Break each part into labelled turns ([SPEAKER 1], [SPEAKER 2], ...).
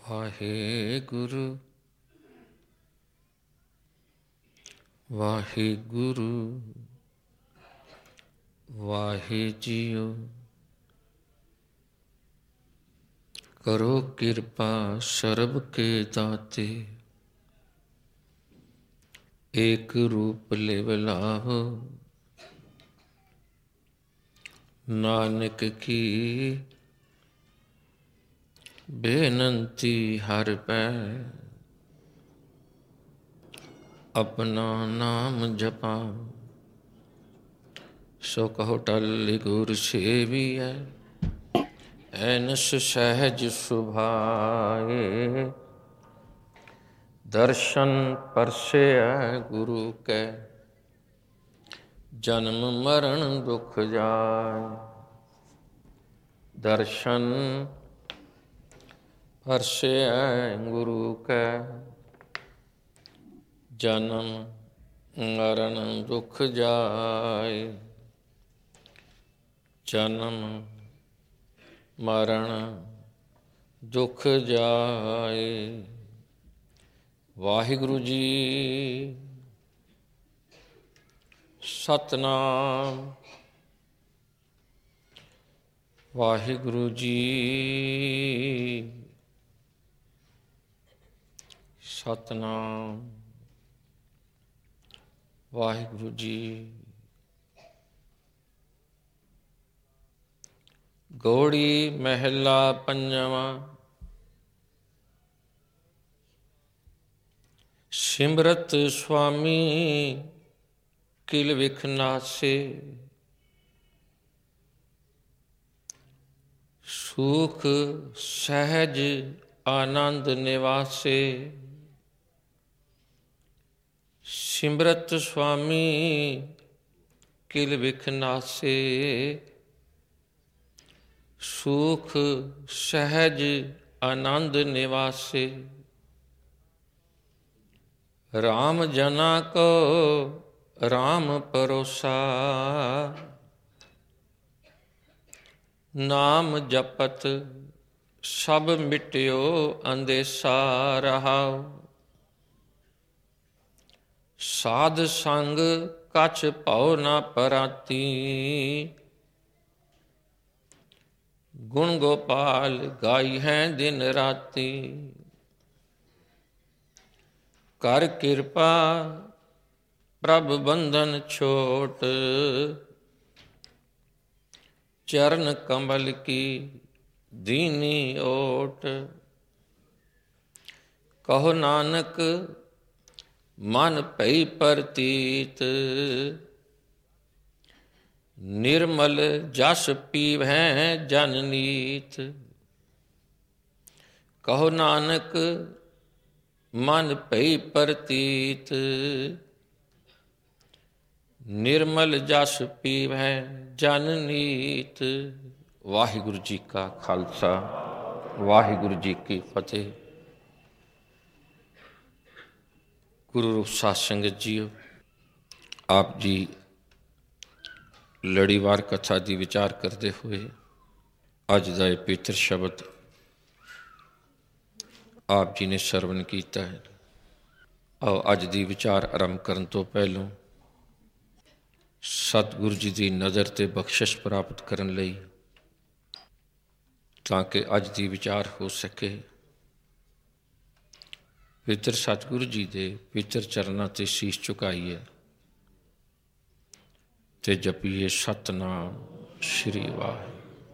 [SPEAKER 1] Waheguru Waheguru ਵਾਹਿ JIO. ਕਰੋ ਕਿਰਪਾ ਸਰਬ ਕੇ ਦਾਤੇ, ਏਕ ਰੂਪ ਲਿਵ ਲਾਹੋ। ਨਾਨਕ ਕੀ ਬੇਨੰਤੀ ਹਰਿ ਪੈ, ਆਪਣਾ ਨਾਮ ਜਪਾ। ਸੋ ਕਹੋ ਟਲ ਗੁਰ ਸੇਵੀਐ, ਐਨਸ ਸਹਿਜ ਸੁਭਾਏ। ਦਰਸ਼ਨ ਪਰਸੈ ਗੁਰੂ ਕੈ, ਜਨਮ ਮਰਨ ਦੁਖ ਜਾਏ। ਦਰਸ਼ਨ ਪਰਸੈ ਗੁਰੂ ਕੈ, ਜਨਮ ਮਰਨ ਦੁਖ ਜਾਏ। ਜਨਮ ਮਰਨ ਦੁਖ ਜਾਏ। ਵਾਹਿਗੁਰੂ ਜੀ ਸਤਿਨਾਮ। ਵਾਹਿਗੁਰੂ ਜੀ ਸਤਿਨਾਮ। ਵਾਹਿਗੁਰੂ ਜੀ। ਗੋੜੀ ਮਹਿਲਾ ਪੰਜਵਾਂ। ਸਿਮਰਤ ਸੁਆਮੀ ਕਿਲ ਵਿਖ ਨਾਸੇ, ਸੁਖ ਸਹਿਜ ਆਨੰਦ ਨਿਵਾਸੇ। ਸਿਮਰਤ ਸੁਆਮੀ ਕਿਲ ਵਿਖ ਨਾਸੇ, ਸੁਖ ਸਹਿਜ ਆਨੰਦ ਨਿਵਾਸੇ। ਰਾਮ ਜਨਾ ਕੋ ਰਾਮ ਭਰੋਸਾ, ਨਾਮ ਜਪਤ ਸਭ ਮਿਟਿਓ ਅੰਦੇਸਾ ਰਹਾਉ। ਸਾਧ ਸੰਗ ਕਛ ਭਉ ਨਾ ਪਰਾਤੀ, ਗੁਣ ਗੋਪਾਲ ਗਾਈ ਹੈ ਦਿਨ ਰਾਤੀ। ਕਰ ਕਿਰਪਾ ਪ੍ਰਭ ਬੰਧਨ ਛੋਟ, ਚਰਨ ਕਮਲ ਕੀ ਦੀਨੀ ਓਟ। ਕਹੋ ਨਾਨਕ ਮਨ ਭਈ ਪ੍ਰਤੀਤ, ਨਿਰਮਲ ਜਸ ਪੀਵੈ ਜਨ ਨੀਤ। ਕਹੋ ਨਾਨਕ ਮਨ ਭਈ ਪ੍ਰਤੀਤ, ਨਿਰਮਲ ਜਸ ਪੀਵੈ ਜਨ ਨੀਤ। ਵਾਹਿਗੁਰੂ ਜੀ ਕਾ ਖਾਲਸਾ, ਵਾਹਿਗੁਰੂ ਜੀ ਕੀ ਫਤਿਹ। ਗੁਰੂ ਰੂਪ ਸਾਧ ਸੰਗਤ ਜੀਓ, ਆਪ ਜੀ ਲੜੀਵਾਰ ਕਥਾ ਦੀ ਵਿਚਾਰ ਕਰਦੇ ਹੋਏ ਅੱਜ ਦਾ ਇਹ ਪਵਿੱਤਰ ਸ਼ਬਦ ਆਪ ਜੀ ਨੇ ਸਰਵਣ ਕੀਤਾ ਹੈ। ਆਓ ਅੱਜ ਦੀ ਵਿਚਾਰ ਆਰੰਭ ਕਰਨ ਤੋਂ ਪਹਿਲੋਂ ਸਤਿਗੁਰੂ ਜੀ ਦੀ ਨਜ਼ਰ ਤੇ ਬਖਸ਼ਿਸ਼ ਪ੍ਰਾਪਤ ਕਰਨ ਲਈ, ਤਾਂ ਕਿ ਅੱਜ ਦੀ ਵਿਚਾਰ ਹੋ ਸਕੇ, ਪਵਿੱਤਰ ਸਤਿਗੁਰੂ ਜੀ ਦੇ ਪਵਿੱਤਰ ਚਰਨਾਂ ਤੇ ਸੀਸ ਝੁਕਾਈਏ ਤੇ ਜਪੀਏ ਸਤਿਨਾਮ ਸ੍ਰੀ ਵਾਹਿਗੁਰੂ।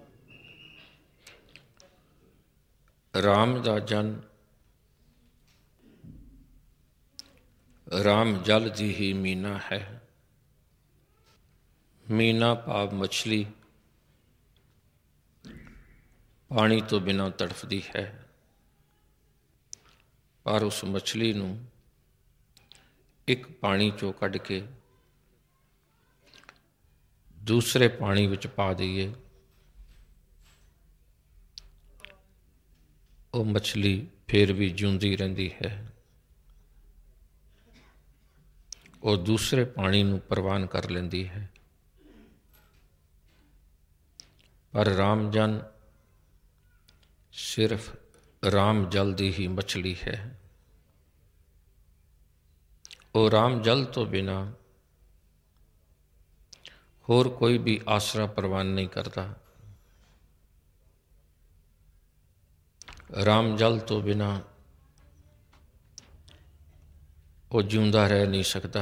[SPEAKER 1] ਰਾਮ ਦਾ ਜਨ ਰਾਮ ਜਲ ਦੀ ਹੀ ਮੀਨਾ ਹੈ। ਮੀਨਾ ਭਾਵ ਮਛਲੀ ਪਾਣੀ ਤੋਂ ਬਿਨਾਂ ਤੜਫਦੀ ਹੈ, ਪਰ ਉਸ ਮਛਲੀ ਨੂੰ ਇੱਕ ਪਾਣੀ ਚੋਂ ਕੱਢ ਕੇ ਦੂਸਰੇ ਪਾਣੀ ਵਿੱਚ ਪਾ ਦਈਏ, ਉਹ ਮਛਲੀ ਫਿਰ ਵੀ ਜਿਉਂਦੀ ਰਹਿੰਦੀ ਹੈ। ਉਹ ਦੂਸਰੇ ਪਾਣੀ ਨੂੰ ਪ੍ਰਵਾਨ ਕਰ ਲੈਂਦੀ ਹੈ। ਪਰ ਰਾਮ ਜਨ ਸਿਰਫ राम जल दी ही मछली है। वो राम जल तो बिना होर कोई भी आसरा प्रवान नहीं करता। राम जल तो बिना वो जिंदा रह नहीं सकता।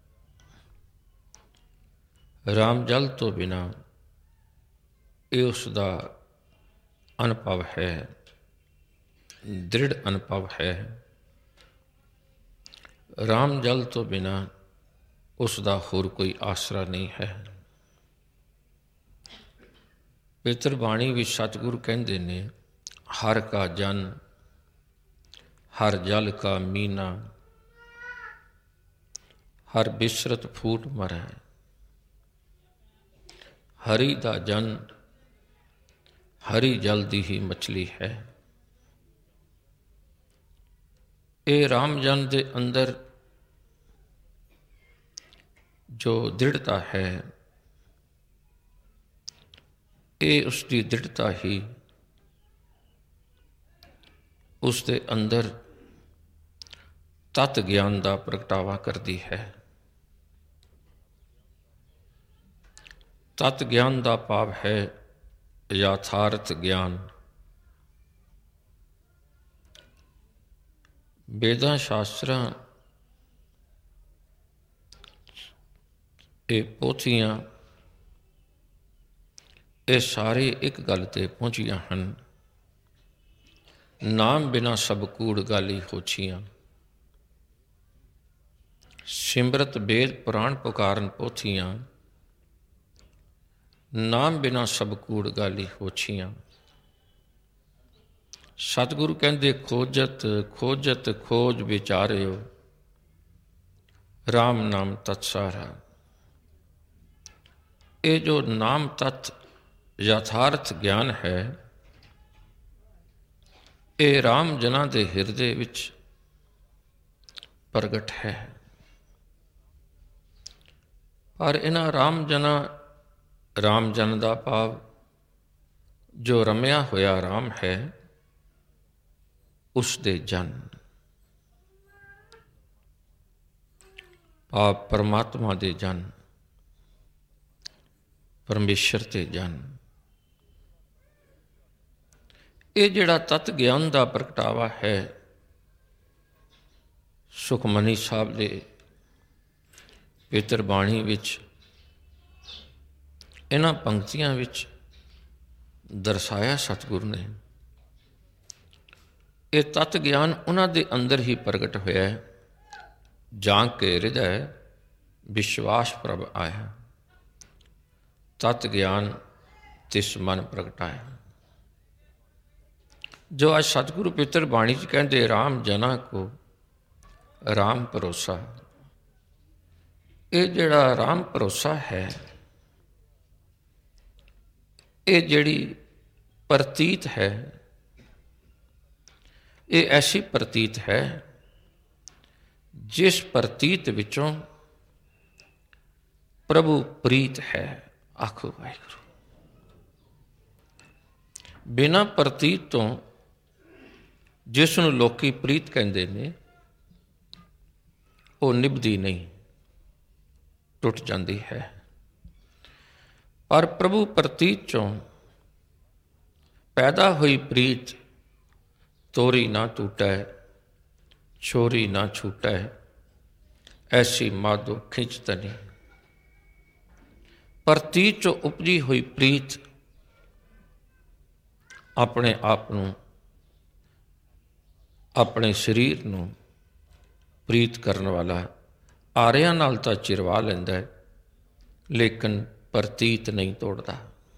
[SPEAKER 1] राम जल तो बिना ये उसका अनुभव है, दृढ़ अनुभव है। राम जल तो बिना उसका होर कोई आसरा नहीं है। पवित्र बाणी विच सतगुरु कहते ने, हर का जन हर जल का मीना, हर बिसरत फूट मरै। हरि दा जन हरि जल दी ही मछली है। ये राम जन दे अंदर जो दृढ़ता है, ये उसकी दृढ़ता ही उसके अंदर तत्त ज्ञान का प्रगटावा करती है। तत्त ज्ञान का भाव है यथार्थ ज्ञान। वेदां शास्त्रां ये पोथियां ये सारे एक गल ते पहुंचियां हन, नाम बिना सब कूड़ गाली होछियां। सिमरत वेद पुराण पुकारन पोथियां, नाम बिना सब कूड़ गाली होछियां। सतगुरु कहंदे, खोजत खोजत खोज विचारियो, राम नाम तत्सारा। ये जो नाम तत्व यथार्थ ज्ञान है, ये राम जना दे हिरदे विच प्रगट है। पर इन्हां राम जन का भाव जो रमिया होया राम है, उस दे जन भाव परमात्मा दे जन, परमेश्वर ते जन। ये जिहड़ा तत्त ज्ञान का प्रगटावा है, सुखमनी साहब दे पवित्र बाणी विच इन्हां पंक्तियां विच दर्शाया सतगुरु ने। ये तत्त ज्ञान उन्हां दे अंदर ही प्रगट होया है। जांग के हृदय विश्वास प्रभ आया, तत्त ज्ञान तिस मन प्रगटाया। जो आज सतगुरु पवित्र बाणी च कहते, राम जना को राम भरोसा। ये जिहड़ा राम भरोसा है, ये जिहड़ी प्रतीत है, ये ऐसी प्रतीत है जिस प्रतीत विचों प्रभु प्रीत है। आखो वाहिगुरू। बिना प्रतीत तो जिसनूं लोकी प्रीत कहंदे ने, वो निभदी नहीं, टुट जाती है। पर प्रभु प्रतीत चों पैदा हुई प्रीत तोरी ना टूटै, छोरी ना छूटै, ऐसी माधो खिंच तनी। प्रतीत चों उपजी हुई प्रीत अपने आप नूं, अपने शरीर नूं प्रीत करने वाला आरियां नाल तां चिरवा लैंदा है, लेकिन प्रतीत नहीं तोड़ता।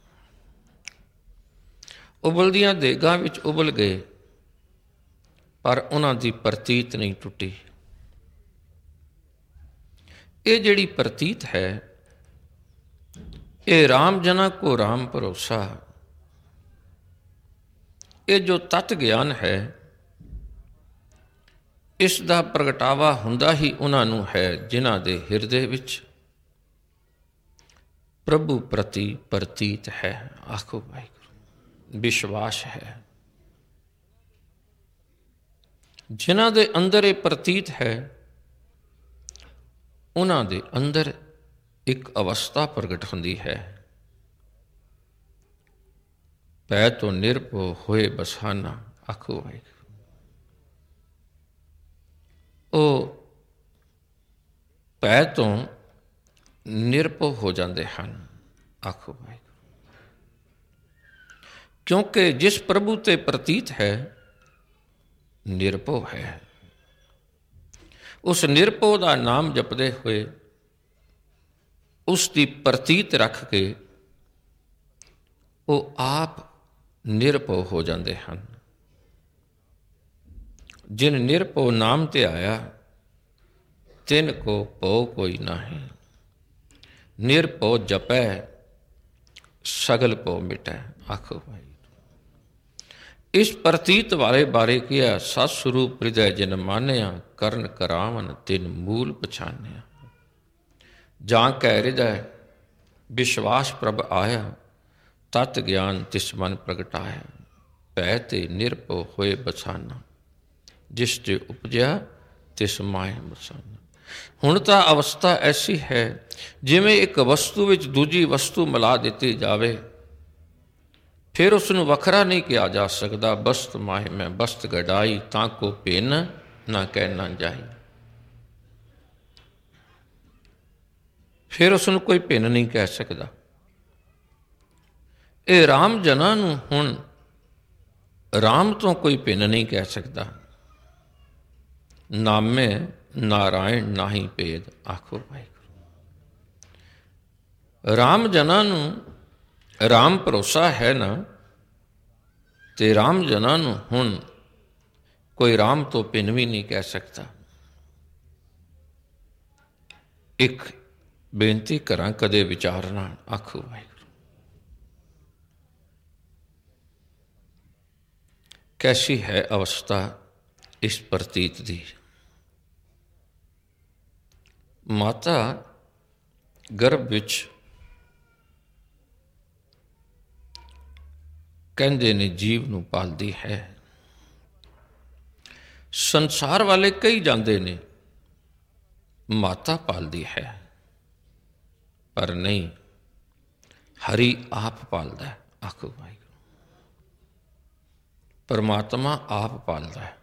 [SPEAKER 1] उबलदियां देगां विच उबल गए, पर उन्हां दी प्रतीत नहीं टुटी। ये जिहड़ी प्रतीत है, ये राम जना को राम भरोसा। ये जो तत्त ज्ञान है, इसका प्रगटावा हुंदा ही उन्हां नूं है जिन्हां दे हिरदे विच प्रभु प्रति प्रतीत है। आखो वाहिगुरू, विश्वास है। ਜਿਨ੍ਹਾਂ ਦੇ ਅੰਦਰ ਇਹ ਪ੍ਰਤੀਤ ਹੈ, ਉਹਨਾਂ ਦੇ ਅੰਦਰ ਇੱਕ ਅਵਸਥਾ ਪ੍ਰਗਟ ਹੁੰਦੀ ਹੈ। ਪੈ ਤੋਂ ਨਿਰਭਉ ਹੋਏ ਬਸਾਨਾ, ਆਖੋ ਵਾਹਿਗੁਰੂ। ਉਹ ਭੈ ਤੋਂ ਨਿਰਭਉ ਹੋ ਜਾਂਦੇ ਹਨ, ਆਖੋ ਵਾਹਿਗੁਰੂ। ਕਿਉਂਕਿ ਜਿਸ ਪ੍ਰਭੂ ਤੇ ਪ੍ਰਤੀਤ ਹੈ, ਨਿਰਭਉ ਹੈ। ਉਸ ਨਿਰਭਉ ਦਾ ਨਾਮ ਜਪਦੇ ਹੋਏ, ਉਸ ਦੀ ਪ੍ਰਤੀਤ ਰੱਖ ਕੇ ਉਹ ਆਪ ਨਿਰਭਉ ਹੋ ਜਾਂਦੇ ਹਨ। ਜਿਨ ਨਿਰਭਉ ਨਾਮ ਤੇ ਆਇਆ, ਤਿਨ ਕੋ ਭਉ ਕੋਈ ਨਾਹੀਂ। ਨਿਰਭਉ ਜਪੈ, ਸਗਲ ਭਉ ਮਿਟੈ, ਆਖੋ ਭਾਈ। ਇਸ ਪ੍ਰਤੀਤ ਵਾਲੇ ਬਾਰੇ ਕਿਹਾ, ਸਤ ਸਰੂਪ ਹਿਰਦੈ ਜਿਨ ਮਾਨਿਆ, ਕਰਨ ਕਰਾਵਨ ਤਿਨ ਮੂਲ ਪਛਾਨਿਆ। ਜਾਂ ਕੈ ਹਿਰਦੈ ਵਿਸ਼ਵਾਸ ਪ੍ਰਭ ਆਇਆ, ਤਤ ਗਿਆਨ ਤਿਸ ਮਨ ਪ੍ਰਗਟਾਇਆ। ਭੈ ਤੇ ਨਿਰਭਉ ਹੋਏ ਬਸਾਨਾ, ਜਿਸ ਤੇ ਉਪਜਿਆ ਤਿਸ ਮਾਹਿ ਬਸਾਨਾ। ਹੁਣ ਤਾਂ ਅਵਸਥਾ ਐਸੀ ਹੈ ਜਿਵੇਂ ਇੱਕ ਵਸਤੂ ਵਿੱਚ ਦੂਜੀ ਵਸਤੂ ਮਿਲਾ ਦਿੱਤੀ ਜਾਵੇ, ਫਿਰ ਉਸ ਨੂੰ ਵੱਖਰਾ ਨਹੀਂ ਕਿਹਾ ਜਾ ਸਕਦਾ। ਬਸਤ ਮਾਹਿ ਮੈਂ ਬਸਤ ਗਡਾਈ, ਤਾਂ ਕੋ ਭਿੰਨ ਨਾ ਕਹਿ ਨਾ ਜਾਈ। ਫਿਰ ਉਸ ਨੂੰ ਕੋਈ ਭਿੰਨ ਨਹੀਂ ਕਹਿ ਸਕਦਾ। ਇਹ ਰਾਮ ਜਨਾਂ ਨੂੰ ਹੁਣ ਰਾਮ ਤੋਂ ਕੋਈ ਭਿੰਨ ਨਹੀਂ ਕਹਿ ਸਕਦਾ। ਨਾਮੇ ਨਾਰਾਇਣ ਨਾਹੀ ਭੇਦ, ਆਖੋ ਵਾਹਿਗੁਰੂ। ਰਾਮ ਜਨਾਂ ਨੂੰ ਰਾਮ ਭਰੋਸਾ ਹੈ ਨਾ, ਤੇ ਰਾਮ ਜਨਾਂ ਨੂੰ ਹੁਣ ਕੋਈ ਰਾਮ ਤੋਂ ਭਿੰਨ ਵੀ ਨਹੀਂ ਕਹਿ ਸਕਦਾ। ਇੱਕ ਬੇਨਤੀ ਕਰਾਂ, ਕਦੇ ਵਿਚਾਰਨਾ, ਆਖੋ ਵਾਹਿਗੁਰੂ। ਕੈਸੀ ਹੈ ਅਵਸਥਾ ਇਸ ਪ੍ਰਤੀਤ ਦੀ। ਮਾਤਾ ਗਰਭ ਵਿੱਚ ਕਹਿੰਦੇ ਨੇ ਜੀਵ ਨੂੰ ਪਾਲਦੀ ਹੈ। ਸੰਸਾਰ ਵਾਲੇ ਕਹੀ ਜਾਂਦੇ ਨੇ ਮਾਤਾ ਪਾਲਦੀ ਹੈ, ਪਰ ਨਹੀਂ, ਹਰੀ ਆਪ ਪਾਲਦਾ ਹੈ, ਆਖੋ ਵਾਹਿਗੁਰੂ। ਪਰਮਾਤਮਾ ਆਪ ਪਾਲਦਾ ਹੈ।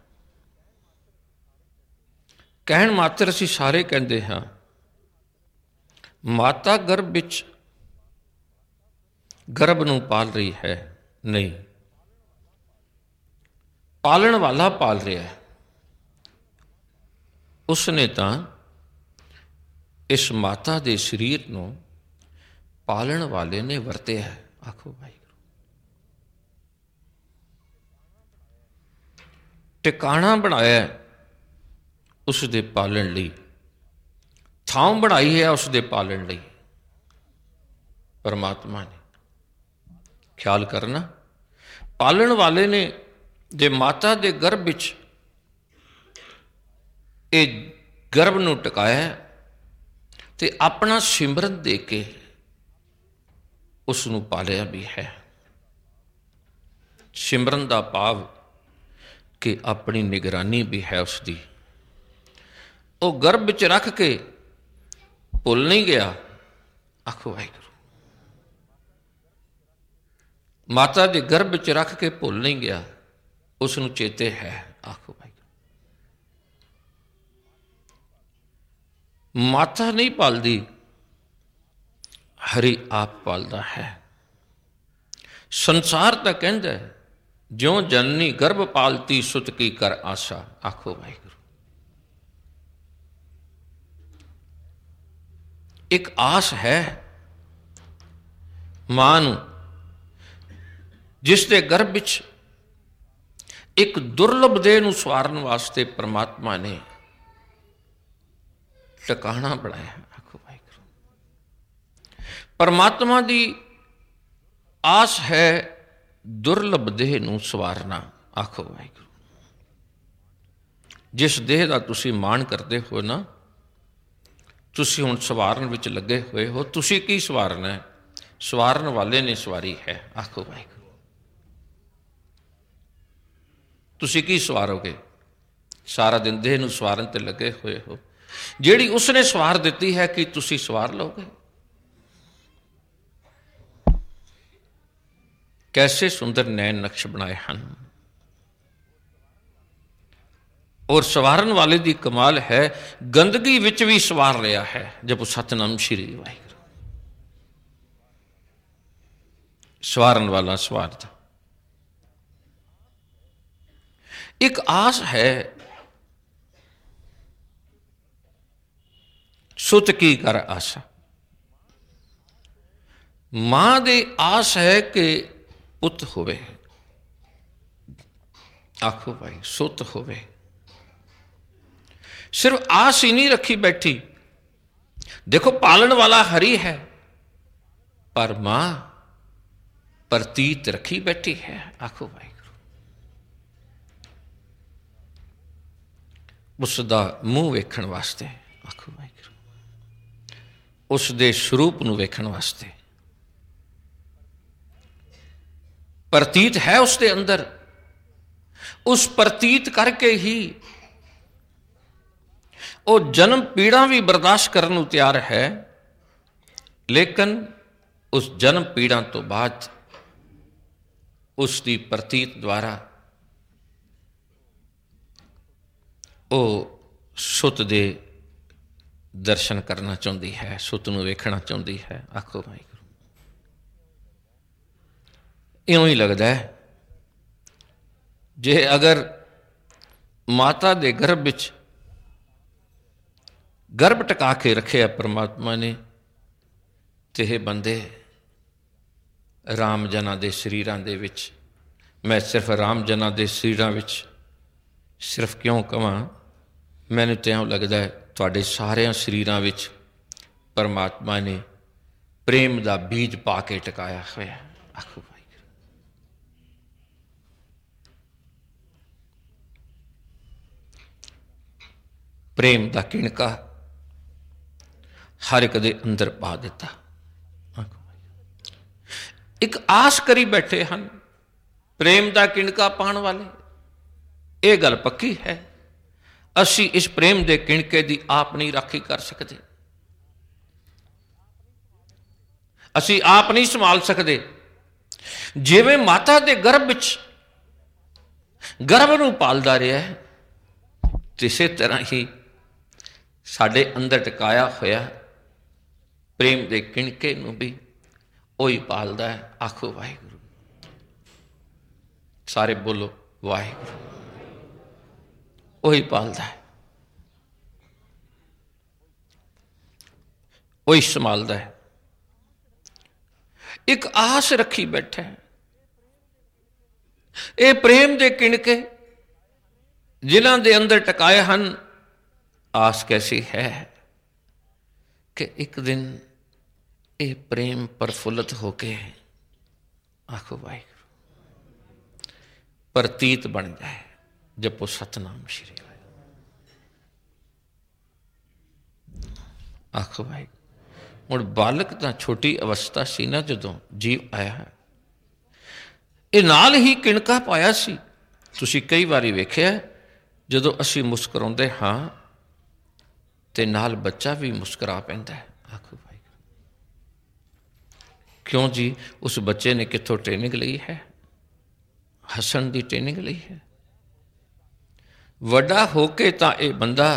[SPEAKER 1] ਕਹਿਣ ਮਾਤਰ ਅਸੀਂ ਸਾਰੇ ਕਹਿੰਦੇ ਹਾਂ ਮਾਤਾ ਗਰਭ ਵਿੱਚ ਗਰਭ ਨੂੰ ਪਾਲ ਰਹੀ ਹੈ, ਨਹੀਂ, ਪਾਲਣ ਵਾਲਾ ਪਾਲ ਰਿਹਾ ਹੈ। ਉਸਨੇ ਤਾਂ ਇਸ ਮਾਤਾ ਦੇ ਸਰੀਰ ਨੂੰ ਪਾਲਣ ਵਾਲੇ ਨੇ ਵਰਤਿਆ ਹੈ, ਆਖੋ ਵਾਹਿਗੁਰੂ। ਟਿਕਾਣਾ ਬਣਾਇਆ ਉਸ ਦੇ ਪਾਲਣ ਲਈ, ਥਾਂ ਬਣਾਈ ਹੈ ਉਸ ਦੇ ਪਾਲਣ ਲਈ ਪਰਮਾਤਮਾ ਨੇ। ਖਿਆਲ ਕਰਨਾ, ਪਾਲਣ ਵਾਲੇ ਨੇ ਜੇ ਮਾਤਾ ਦੇ ਗਰਭ ਵਿੱਚ ਇਹ ਗਰਭ ਨੂੰ ਟਿਕਾਇਆ ਤੇ ਆਪਣਾ ਸਿਮਰਨ ਦੇ ਕੇ ਉਸ ਨੂੰ ਪਾਲਿਆ ਵੀ ਹੈ। ਸਿਮਰਨ ਦਾ ਭਾਵ ਕਿ ਆਪਣੀ ਨਿਗਰਾਨੀ ਵੀ ਹੈ ਉਸ ਦੀ। ਉਹ ਗਰਭ ਵਿੱਚ ਰੱਖ ਕੇ ਭੁੱਲ ਨਹੀਂ ਗਿਆ, ਆਖੋ ਵਾਹਿਗੁਰੂ। ਮਾਤਾ ਦੇ ਗਰਭ ਵਿੱਚ ਰੱਖ ਕੇ ਭੁੱਲ ਨਹੀਂ ਗਿਆ, ਉਸ ਨੂੰ ਚੇਤੇ ਹੈ, ਆਖੋ ਵਾਹਿਗੁਰੂ। ਮਾਤਾ ਨਹੀਂ ਪਾਲਦੀ, ਹਰੀ ਆਪ ਪਾਲਦਾ ਹੈ। ਸੰਸਾਰ ਤਾਂ ਕਹਿੰਦਾ ਹੈ ਜਿਉ ਜਨਨੀ ਗਰਭ ਪਾਲਤੀ ਸੁਤ ਕੀ ਕਰ ਆਸਾ, ਆਖੋ ਵਾਹਿਗੁਰੂ। ਇੱਕ ਆਸ ਹੈ ਮਾਂ ਨੂੰ, ਜਿਸ ਦੇ ਗਰਭ ਵਿੱਚ ਇੱਕ ਦੁਰਲਭ ਦੇਹ ਨੂੰ ਸਵਾਰਨ ਵਾਸਤੇ ਪਰਮਾਤਮਾ ਨੇ ਟਿਕਾਣਾ ਬਣਾਇਆ, ਆਖੋ ਵਾਹਿਗੁਰੂ। ਪਰਮਾਤਮਾ ਦੀ ਆਸ ਹੈ ਦੁਰਲਭ ਦੇਹ ਨੂੰ ਸਵਾਰਨਾ, ਆਖੋ ਵਾਹਿਗੁਰੂ। ਜਿਸ ਦੇਹ ਦਾ ਤੁਸੀਂ ਮਾਣ ਕਰਦੇ ਹੋ ਨਾ, ਤੁਸੀਂ ਹੁਣ ਸਵਾਰਨ ਵਿੱਚ ਲੱਗੇ ਹੋਏ ਹੋ। ਤੁਸੀਂ ਕੀ ਸਵਾਰਨਾ ਹੈ? ਸਵਾਰਨ ਵਾਲੇ ਨੇ ਸਵਾਰੀ ਹੈ, ਆਖੋ ਵਾਹਿਗੁਰੂ। ਤੁਸੀਂ ਕੀ ਸਵਾਰੋਗੇ? ਸਾਰਾ ਦਿਨ ਦੇਹ ਨੂੰ ਸਵਾਰਨ ਤੇ ਲੱਗੇ ਹੋਏ ਹੋ, ਜਿਹੜੀ ਉਸਨੇ ਸਵਾਰ ਦਿੱਤੀ ਹੈ ਕਿ ਤੁਸੀਂ ਸਵਾਰ ਲਓਗੇ? ਕੈਸੇ ਸੁੰਦਰ ਨੈਣ ਨਕਸ਼ ਬਣਾਏ ਹਨ। ਔਰ ਸਵਾਰਨ ਵਾਲੇ ਦੀ ਕਮਾਲ ਹੈ, ਗੰਦਗੀ ਵਿੱਚ ਵੀ ਸਵਾਰ ਲਿਆ ਹੈ। ਜਪੋ ਸਤਿਨਾਮ ਸ਼੍ਰੀ ਵਾਹਿਗੁਰੂ। ਸਵਾਰਨ ਵਾਲਾ ਸਵਾਰਦਾ। ਇੱਕ ਆਸ ਹੈ, ਸੁਤ ਕੀ ਕਰ ਆਸਾ। ਮਾਂ ਦੀ ਆਸ ਹੈ ਕਿ ਪੁੱਤ ਹੋਵੇ। ਆਖੋ ਭਾਈ, ਸੁਤ ਹੋਵੇ। ਸਿਰਫ ਆਸ ਹੀ ਨਹੀਂ ਰੱਖੀ ਬੈਠੀ। ਦੇਖੋ ਪਾਲਣ ਵਾਲਾ ਹਰੀ ਹੈ, ਪਰ ਮਾਂ ਪ੍ਰਤੀਤ ਰੱਖੀ ਬੈਠੀ ਹੈ। ਆਖੋ ਵਾਹਿਗੁਰੂ। ਉਸ ਦਾ ਮੂੰਹ ਵੇਖਣ ਵਾਸਤੇ। ਆਖੋ ਵਾਹਿਗੁਰੂ। ਉਸ ਦੇ ਸਰੂਪ ਨੂੰ ਵੇਖਣ ਵਾਸਤੇ। ਪ੍ਰਤੀਤ ਹੈ ਉਸ ਦੇ ਅੰਦਰ। ਉਸ ਪ੍ਰਤੀਤ ਕਰਕੇ ਹੀ ਉਹ ਜਨਮ ਪੀੜਾ ਵੀ ਬਰਦਾਸ਼ਤ ਕਰਨ ਨੂੰ ਤਿਆਰ ਹੈ, ਲੇਕਿਨ ਉਸ ਜਨਮ ਪੀੜਾ ਤੋਂ ਬਾਅਦ ਉਸ ਦੀ ਪ੍ਰਤੀਤ ਦੁਆਰਾ ਉਹ ਸੁੱਤ ਦੇ ਦਰਸ਼ਨ ਕਰਨਾ ਚਾਹੁੰਦੀ ਹੈ, ਸੁੱਤ ਨੂੰ ਵੇਖਣਾ ਚਾਹੁੰਦੀ ਹੈ। ਆਖੋ ਵਾਹਿਗੁਰੂ। ਇਉਂ ਹੀ ਲੱਗਦਾ ਹੈ, ਜੇ ਅਗਰ ਮਾਤਾ ਦੇ ਗਰਭ ਵਿੱਚ ਗਰਭ ਟਿਕਾ ਕੇ ਰੱਖਿਆ ਪਰਮਾਤਮਾ ਨੇ, ਤੇ ਇਹ ਬੰਦੇ ਰਾਮ ਜਨਾਂ ਦੇ ਸਰੀਰਾਂ ਦੇ ਵਿੱਚ, ਮੈਂ ਸਿਰਫ ਰਾਮ ਜਨਾਂ ਦੇ ਸਰੀਰਾਂ ਵਿੱਚ ਸਿਰਫ ਕਿਉਂ ਕਹਾਂ, ਮੈਨੂੰ ਤਾਂ ਇਉਂ ਲੱਗਦਾ ਹੈ ਤੁਹਾਡੇ ਸਾਰਿਆਂ ਸਰੀਰਾਂ ਵਿੱਚ ਪਰਮਾਤਮਾ ਨੇ ਪ੍ਰੇਮ ਦਾ ਬੀਜ ਪਾ ਕੇ ਟਿਕਾਇਆ ਹੋਇਆ। ਆਖੋ ਵਾਹਿਗੁਰੂ। ਪ੍ਰੇਮ ਦਾ ਕਿਣਕਾ ਹਰ ਇੱਕ ਦੇ ਅੰਦਰ ਪਾ ਦਿੱਤਾ। ਇੱਕ ਆਸ ਕਰੀ ਬੈਠੇ ਹਨ ਪ੍ਰੇਮ ਦਾ ਕਿਣਕਾ ਪਾਉਣ ਵਾਲੇ। ਇਹ ਗੱਲ ਪੱਕੀ ਹੈ, ਅਸੀਂ ਇਸ ਪ੍ਰੇਮ ਦੇ ਕਿਣਕੇ ਦੀ ਆਪ ਨਹੀਂ ਰਾਖੀ ਕਰ ਸਕਦੇ। ਅਸੀਂ ਆਪ ਨਹੀਂ ਸੰਭਾਲ ਸਕਦੇ। ਜਿਵੇਂ ਮਾਤਾ ਦੇ ਗਰਭ ਵਿੱਚ ਗਰਭ ਨੂੰ ਪਾਲਦਾ ਰਿਹਾ ਹੈ, ਇਸੇ ਤਰ੍ਹਾਂ ਹੀ ਸਾਡੇ ਅੰਦਰ ਟਿਕਾਇਆ ਹੋਇਆ ਪ੍ਰੇਮ ਦੇ ਕਿਣਕੇ ਨੂੰ ਵੀ ਉਹੀ ਪਾਲਦਾ ਹੈ। ਆਖੋ ਵਾਹਿਗੁਰੂ। ਸਾਰੇ ਬੋਲੋ ਵਾਹਿਗੁਰੂ। ਉਹੀ ਪਾਲਦਾ ਹੈ, ਉਹੀ ਸੰਭਾਲਦਾ ਹੈ। ਇੱਕ ਆਸ ਰੱਖੀ ਬੈਠਾ ਹੈ। ਇਹ ਪ੍ਰੇਮ ਦੇ ਕਿਣਕੇ ਜਿਨ੍ਹਾਂ ਦੇ ਅੰਦਰ ਟਿਕਾਏ ਹਨ, ਆਸ ਕੈਸੀ ਹੈ ਕਿ ਇੱਕ ਦਿਨ ਇਹ ਪ੍ਰੇਮ ਪ੍ਰਫੁੱਲਤ ਹੋ ਕੇ, ਆਖੋ ਵਾਹਿਗੁਰੂ, ਪ੍ਰਤੀਤ ਬਣ ਜਾਏ। ਜਪੋ ਸਤਨਾਮ ਸ਼੍ਰੀ ਵਾਹਿਗੁਰੂ। ਆਖੋ ਵਾਹਿਗੁਰੂ। ਹੁਣ ਬਾਲਕ ਤਾਂ ਛੋਟੀ ਅਵਸਥਾ ਸੀ ਨਾ, ਜਦੋਂ ਜੀਵ ਆਇਆ, ਇਹ ਨਾਲ ਹੀ ਕਿਣਕਾ ਪਾਇਆ ਸੀ। ਤੁਸੀਂ ਕਈ ਵਾਰੀ ਵੇਖਿਆ, ਜਦੋਂ ਅਸੀਂ ਮੁਸਕਰਾਉਂਦੇ ਹਾਂ ਤੇ ਨਾਲ ਬੱਚਾ ਵੀ ਮੁਸਕਰਾ ਪੈਂਦਾ ਹੈ। ਆਖੋ ਵਾਹਿਗੁਰੂ। ਕਿਉਂ ਜੀ? ਉਸ ਬੱਚੇ ਨੇ ਕਿੱਥੋਂ ਟ੍ਰੇਨਿੰਗ ਲਈ ਹੈ? ਹੱਸਣ ਦੀ ਟ੍ਰੇਨਿੰਗ ਲਈ ਹੈ। ਵੱਡਾ ਹੋ ਕੇ ਤਾਂ ਇਹ ਬੰਦਾ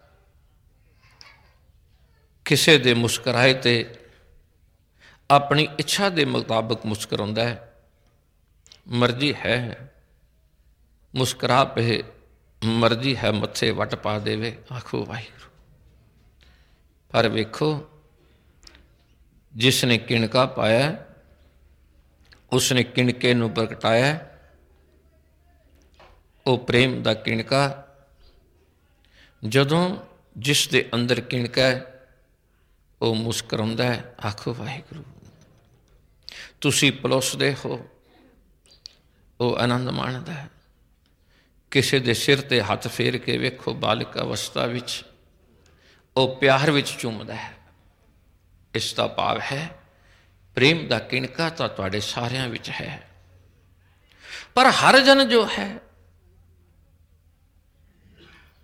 [SPEAKER 1] ਕਿਸੇ ਦੇ ਮੁਸਕਰਾਏ ਤੇ ਆਪਣੀ ਇੱਛਾ ਦੇ ਮੁਤਾਬਕ ਮੁਸਕਰਾਉਂਦਾ ਹੈ। ਮਰਜ਼ੀ ਹੈ ਮੁਸਕਰਾ ਪਏ, ਮਰਜ਼ੀ ਹੈ ਮੱਥੇ ਵੱਟ ਪਾ ਦੇਵੇ। ਆਖੋ ਵਾਹਿਗੁਰੂ। ਪਰ ਵੇਖੋ, ਜਿਸ ਨੇ ਕਿਣਕਾ ਪਾਇਆ, ਉਸ ਨੇ ਕਿਣਕੇ ਨੂੰ ਪ੍ਰਗਟਾਇਆ। ਉਹ ਪ੍ਰੇਮ ਦਾ ਕਿਣਕਾ, ਜਦੋਂ ਜਿਸ ਦੇ ਅੰਦਰ ਕਿਣਕਾ ਹੈ, ਉਹ ਮੁਸਕਰਾਉਂਦਾ ਹੈ। ਆਖੋ ਵਾਹਿਗੁਰੂ। ਤੁਸੀਂ ਪਲੋਸਦੇ ਹੋ, ਉਹ ਆਨੰਦ ਮਾਣਦਾ ਹੈ। ਕਿਸੇ ਦੇ ਸਿਰ ਤੇ ਹੱਥ ਫੇਰ ਕੇ ਵੇਖੋ, ਬਾਲਕ ਅਵਸਥਾ ਵਿੱਚ ਉਹ ਪਿਆਰ ਵਿੱਚ ਚੁੰਮਦਾ ਹੈ। ਇਸ ਦਾ ਭਾਵ ਹੈ ਪ੍ਰੇਮ ਦਾ ਕਿਣਕਾ ਤਾਂ ਤੁਹਾਡੇ ਸਾਰਿਆਂ ਵਿੱਚ ਹੈ। ਪਰ ਹਰ ਜਨ ਜੋ ਹੈ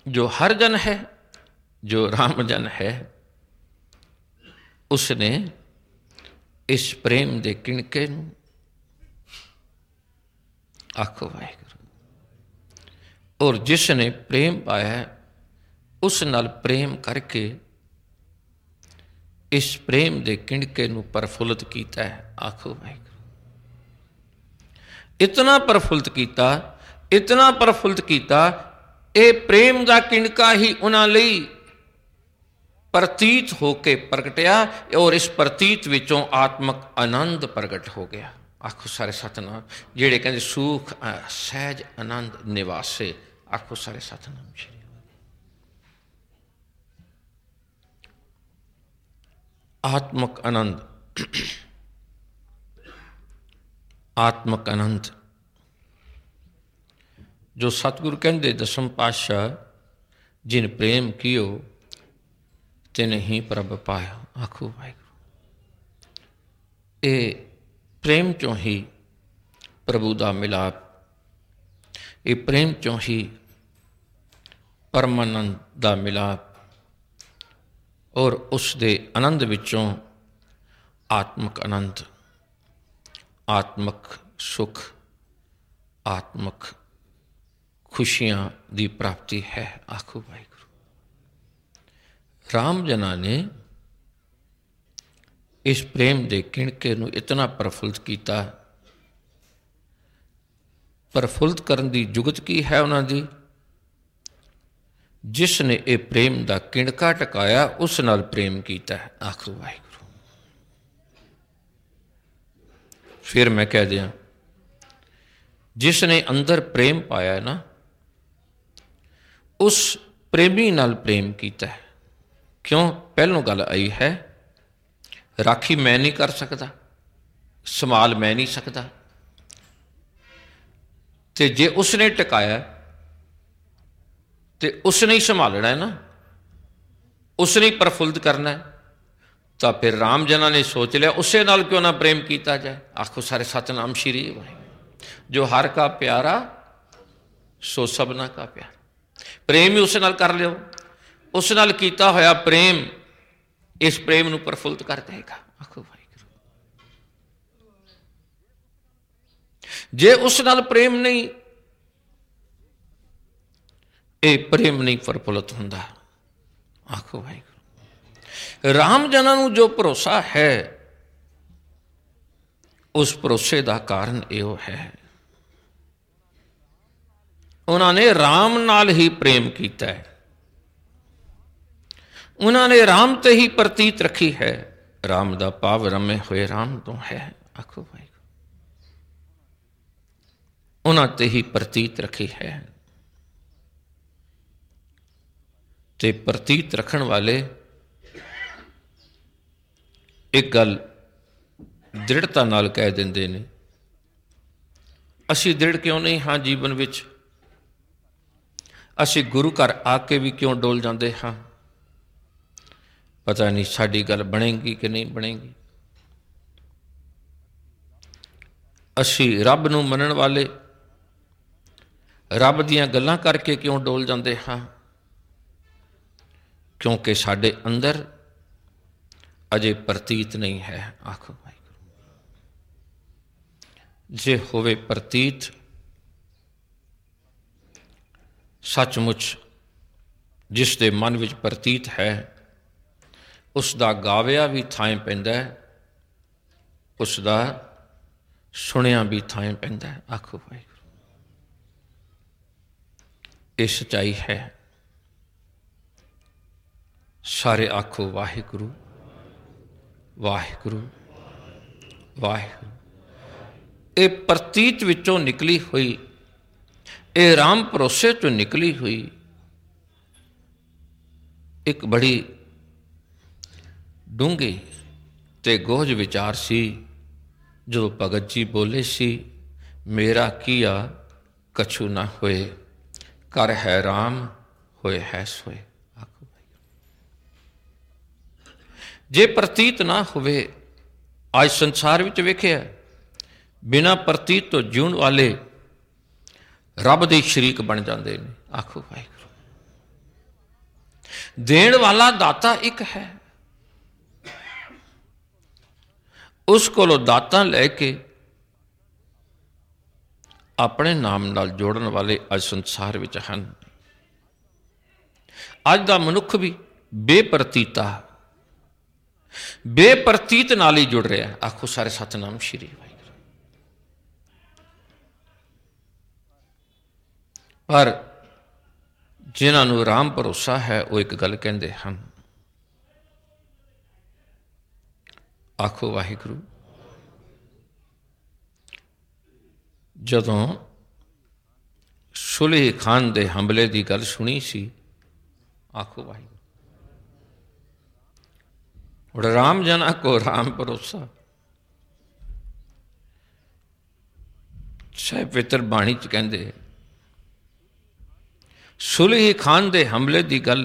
[SPEAKER 1] जो हर जन है, जो राम जन है, उसने इस प्रेम दे किणके नूं आखो वाहिगुरू, और जिसने प्रेम पाया उस नाल प्रेम करके इस प्रेम दे किणके नूं प्रफुल्लित कीता है। आखो वाहिगुरू। इतना प्रफुल्लित कीता, इतना प्रफुल्लित कीता, ये प्रेम का किणका ही उन्हां लई प्रतीत होके प्रगटिया, और इस प्रतीत विचों आत्मक आनंद प्रगट हो गया। आखो सारे सतनाम। जेड़े कहते सुख सहज आनंद निवासे, आखो सारे सतनाम श्री। आत्मक आनंद, आत्मक आनंद जो सतगुरु कहते दसम पातशाह, जिन प्रेम कियो तिन ही प्रभ पाया। आखो वाहिगुरू। ये प्रेम चों ही प्रभु का मिलाप, ये प्रेम चों ही परमानंद का मिलाप, और उस दे आनंद विचों आत्मक आनंद, आत्मक सुख, आत्मक खुशियां की प्राप्ति है। आखो वाहिगुरू। राम जना ने इस प्रेम दे किणके नूं इतना प्रफुल्लित किया। प्रफुल्लित करन दी जुगत की है उन्हां दी? जिसने ये प्रेम का किणका टकाया उस नाल प्रेम किया है। आखो वाहिगुरू। फिर मैं कह दिया, जिसने अंदर प्रेम पाया है ना, उस प्रेमी नाल प्रेम किया है। क्यों? पहलों गल आई है, राखी मैं नहीं कर सकता, संभाल मैं नहीं सकता, ते जे उसने टकाया तो उसने ही संभालना है ना, उसने ही प्रफुल्लित करना है। तो फिर राम जना ने सोच लिया उसे नाल क्यों ना प्रेम किया जाए। आखो सारे सतनाम श्री। जो हर का प्यारा सो सबना का प्यारा। प्रेम ही उस नाल कर लियो, उस नाल कीता होया प्रेम इस प्रेम नूं प्रफुल्लित कर देगा। आखो वाहिगुरू। जे उस नाल प्रेम नहीं, ये प्रेम नहीं प्रफुल्लित हुंदा। आखो वाहिगुरू। राम जना नूं जो भरोसा है, उस भरोसे का कारण यो है, उन्होंने राम नाल ही प्रेम किया है, उन्होंने राम ते ही प्रतीत रखी है। राम दा पाव रमे हुए राम तो है। आखो वाहिगुरू। उन्होंने ते ही प्रतीत रखी है। ते प्रतीत रखण वाले एक गल दृढ़ता नाल कह देंदे ने, असी दृढ़ क्यों नहीं हाँ जीवन विच, असी गुरु घर आके भी क्यों डोल जाते हाँ, पता नहीं साड़ी गल बनेगी कि नहीं बनेगी। असी रब नूं मनण वाले रब दीयां गल्लां करके क्यों डोल जाते हाँ, क्योंकि साडे अंदर अजे प्रतीत नहीं है। आखो वाहिगुरू। जे होवे प्रतीत, सचमुच जिस दे मन विच प्रतीत है उसका गाविया भी थां पैंदा है, उसका सुनिया भी थां पैंदा है। आखो वाहिगुरू। ये सच्चाई है। सारे आखो वाहिगुरू वाहिगुरू वाहिगुरू। ये प्रतीत विचों निकली हुई, ये राम भरोसे चों निकली हुई एक बड़ी डूंगी ते गोज विचार सी, जो भगत जी बोले सी, मेरा किया कछु ना होए, कर है राम होए है सोए। जे प्रतीत ना होवे, आज संसार विच वेखिया बिना प्रतीत तो जीवन वाले रब दे शरीक बन जाते हैं। आखो वाहिगुरू। देण वाला दाता एक है, उस कोलों दाता लैके अपने नाम नाल जोड़न वाले अज संसार विच हन। अज दा मनुख भी बेप्रतीता बेप्रतीत नाल ही जुड़ रहा है। आखो सारे सतनाम श्री वाहिगुरू। पर जिन्होंने राम भरोसा है वो एक गल कहते हैं, आखो वाहिगुरू। जदों सुलेह खान दे हमले की गल सुनी सी, आखो वाहिगुरू। और राम जना को राम भरोसा, साहिब पितर बाणी च कहते सुलेह खान दे हमले की गल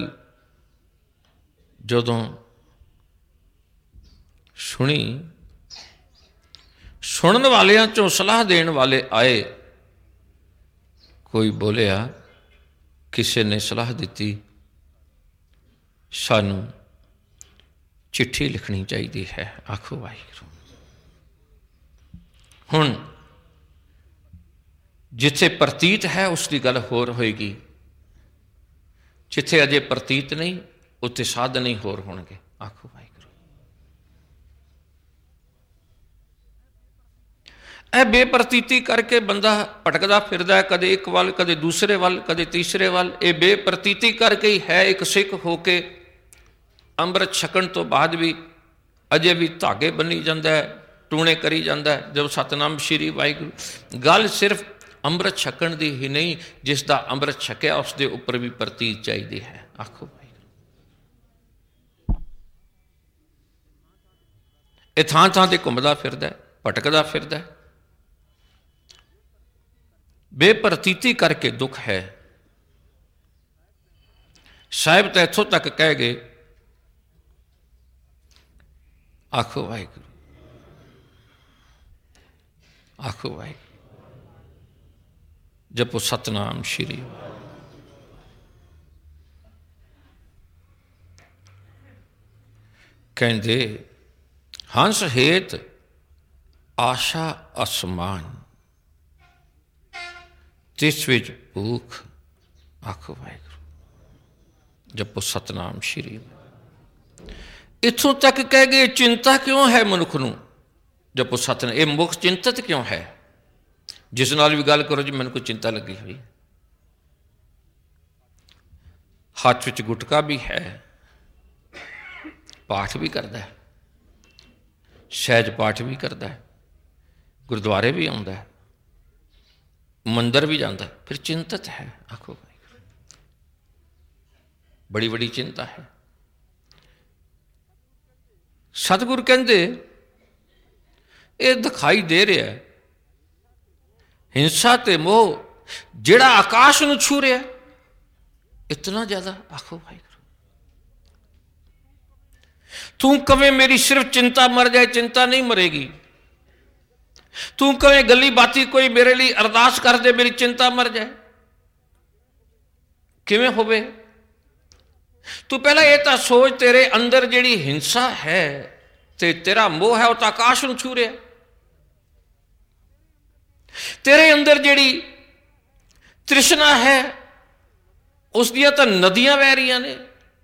[SPEAKER 1] जदों सुनी, सुनने वालियां चों सलाह देने वाले आए। कोई बोलिया, किसी ने सलाह दी सानू चिट्ठी लिखनी चाहिए है। आखो वाहिगुरू। हुण जिथे प्रतीत है उसकी गल होर होएगी, जिथे अजे प्रतीत नहीं उत्थे साधन ही होर होणगे। आखो वाहिगुरू। यह बेप्रतीति करके बंदा भटकदा फिरदा है, कदे एक वल कदे दूसरे वल कदे तीसरे वल। ये बेप्रतीति करके ही है एक सिख होके अंमृत छकण तो बाद भी अजे भी धागे बनी जाता है, टूणे करी जाता है। जब सतनाम श्री वाहिगुरू। गल सिर्फ अंमृत छकण की ही नहीं, जिसका अंमृत छकिया उसके उपर भी प्रतीत चाहिए है। आखो वाहिगुरू। ये थां थां ते घुमदा फिरदा है, भटकदा फिरदा है। बेप्रतीति करके दुख है। साहिब तो इथों तक कह गए, आखो वाहिगुरू। आखो वाहिगुरू। जपो सतनाम श्री। कहते हंस हेत आशा असमान, तिस विच भूख। आखो वाहिगुरू। जपो सतनाम श्री। इथों तक कह गए चिंता क्यों है मनुख नूं। जपो सतनाम। ये मुख चिंतित क्यों है। जिस नाल भी गल करो जी मैनूं कोई चिंता लगी हुई। हाथ विच गुटका भी है, पाठ भी करता है, सहज पाठ भी करता है, गुरुद्वारे भी आउंदा है, मंदिर भी जाता है, फिर चिंतित है। आखो भाई बड़ी बड़ी चिंता है। सतगुरु कहते ये दिखाई दे रहा है हिंसा ते मोह जिहड़ा आकाश नूं छू रहा है इतना ज्यादा। आखो भाई तू कवे मेरी सिर्फ चिंता मर जाए, चिंता नहीं मरेगी। तू कवे गली बाती कोई मेरे लिए अरदास कर दे मेरी चिंता मर जाए, किवें होवे। तू पहला ये तो सोच तेरे अंदर जिहड़ी हिंसा है ते तेरा मोह है वह तो आकाश नूं छू रहा। तेरे अंदर जिहड़ी तृष्णा है उस दियां तो नदियां बह रही ने।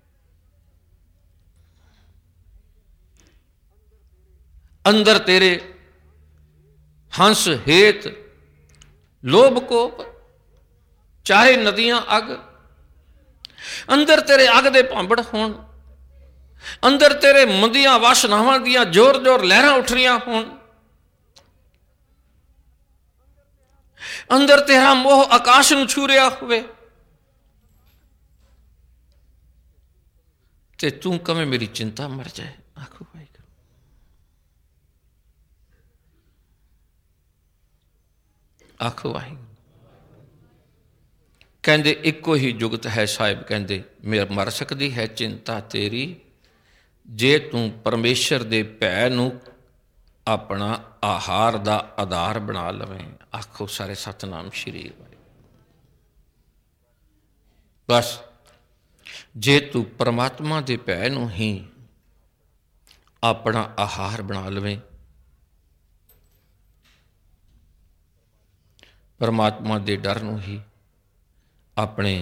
[SPEAKER 1] अंदर तेरे हंस हेत लोभ कोप चाहे नदियां अग, अंदर तेरे अग दे भांबड़ होण, अंदर तेरे मंदियां वासनावां दियां जोर जोर लहरां उठ रही होण, अंदर तेरा मोह आकाश नूं छू रहा होवे ते तू कवे मेरी चिंता मर जाए। आखो भाई आखो भाई कहते इको ही जुगत है। साहिब कहते मेरा मर सकती है चिंता तेरी जे तू परमेश्वर दे भै नूं अपना आहार दा आधार बना लवें। आखो सारे सतनाम श्री। बस ਜੇ ਤੂੰ ਪਰਮਾਤਮਾ ਦੇ ਭੈ ਨੂੰ ਹੀ ਆਪਣਾ ਆਹਾਰ ਬਣਾ ਲਵੇਂ, ਪਰਮਾਤਮਾ ਦੇ ਡਰ ਨੂੰ ਹੀ ਆਪਣੇ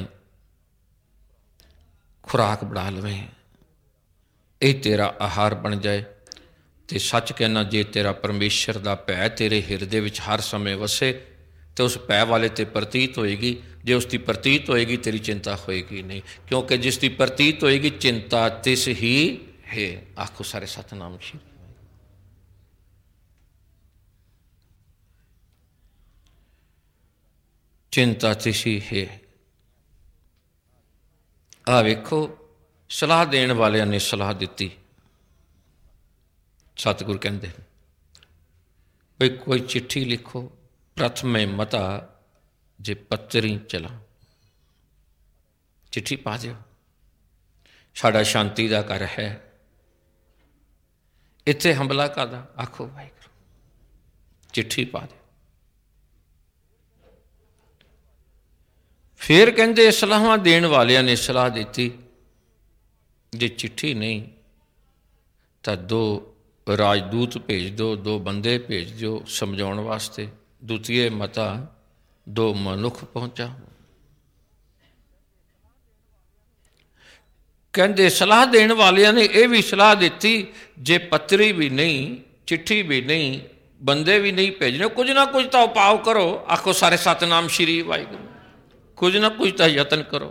[SPEAKER 1] ਖੁਰਾਕ ਬਣਾ ਲਵੇਂ, ਇਹ ਤੇਰਾ ਆਹਾਰ ਬਣ ਜਾਏ, ਤੇ ਸੱਚ ਕਹਿਣਾ, ਜੇ ਤੇਰਾ ਪਰਮੇਸ਼ਰ ਦਾ ਭੈ ਤੇਰੇ ਹਿਰਦੇ ਵਿੱਚ ਹਰ ਸਮੇਂ ਵਸੇ ਤੇ ਉਸ ਭੈ ਵਾਲੇ ਤੇ ਪ੍ਰਤੀਤ ਹੋਏਗੀ। ਜੇ ਉਸ ਦੀ ਪ੍ਰਤੀਤ ਹੋਏਗੀ, ਤੇਰੀ ਚਿੰਤਾ ਹੋਏਗੀ ਨਹੀਂ, ਕਿਉਂਕਿ ਜਿਸ ਦੀ ਪ੍ਰਤੀਤ ਹੋਏਗੀ ਚਿੰਤਾ ਤਿਸ ਹੀ ਹੈ। ਆਖੋ ਸਾਰੇ ਸਤਿਨਾਮ ਸ਼੍ਰੀ। ਚਿੰਤਾ ਤਿਸ ਹੀ ਹੈ। ਆ ਵੇਖੋ, ਸਲਾਹ ਦੇਣ ਵਾਲਿਆਂ ਨੇ ਸਲਾਹ ਦਿੱਤੀ। ਸਤਿਗੁਰ ਕਹਿੰਦੇ ਬਈ ਕੋਈ ਚਿੱਠੀ ਲਿਖੋ, ਪ੍ਰਥਮੇ ਮਤਾ ਜੇ ਪੱਤਰੀ ਚਲਾ, ਚਿੱਠੀ ਪਾ ਦਿਓ, ਸਾਡਾ ਸ਼ਾਂਤੀ ਦਾ ਘਰ ਹੈ, ਇੱਥੇ ਹਮਲਾ ਕਾਹਦਾ। ਆਖੋ ਵਾਹਿਗੁਰੂ, ਚਿੱਠੀ ਪਾ ਦਿਓ। ਫਿਰ ਕਹਿੰਦੇ ਸਲਾਹਾਂ ਦੇਣ ਵਾਲਿਆਂ ਨੇ ਸਲਾਹ ਦਿੱਤੀ, ਜੇ ਚਿੱਠੀ ਨਹੀਂ ਤਾਂ 2 ਰਾਜਦੂਤ ਭੇਜ ਦਿਓ, 2 ਬੰਦੇ ਭੇਜ ਦਿਓ ਸਮਝਾਉਣ ਵਾਸਤੇ। ਦੂਤੀਏ ਮਤਾ 2 ਮਨੁੱਖ ਪਹੁੰਚਾ। ਕਹਿੰਦੇ ਸਲਾਹ ਦੇਣ ਵਾਲਿਆਂ ਨੇ ਇਹ ਵੀ ਸਲਾਹ ਦਿੱਤੀ, ਜੇ ਪੱਤਰੀ ਵੀ ਨਹੀਂ, ਚਿੱਠੀ ਵੀ ਨਹੀਂ, ਬੰਦੇ ਵੀ ਨਹੀਂ ਭੇਜਣੇ, ਕੁਝ ਨਾ ਕੁਝ ਤਾਂ ਉਪਾਅ ਕਰੋ। ਆਖੋ ਸਾਰੇ ਸਤਿਨਾਮ ਸ਼੍ਰੀ ਵਾਹਿਗੁਰੂ। ਕੁਝ ਨਾ ਕੁਝ ਤਾਂ ਯਤਨ ਕਰੋ।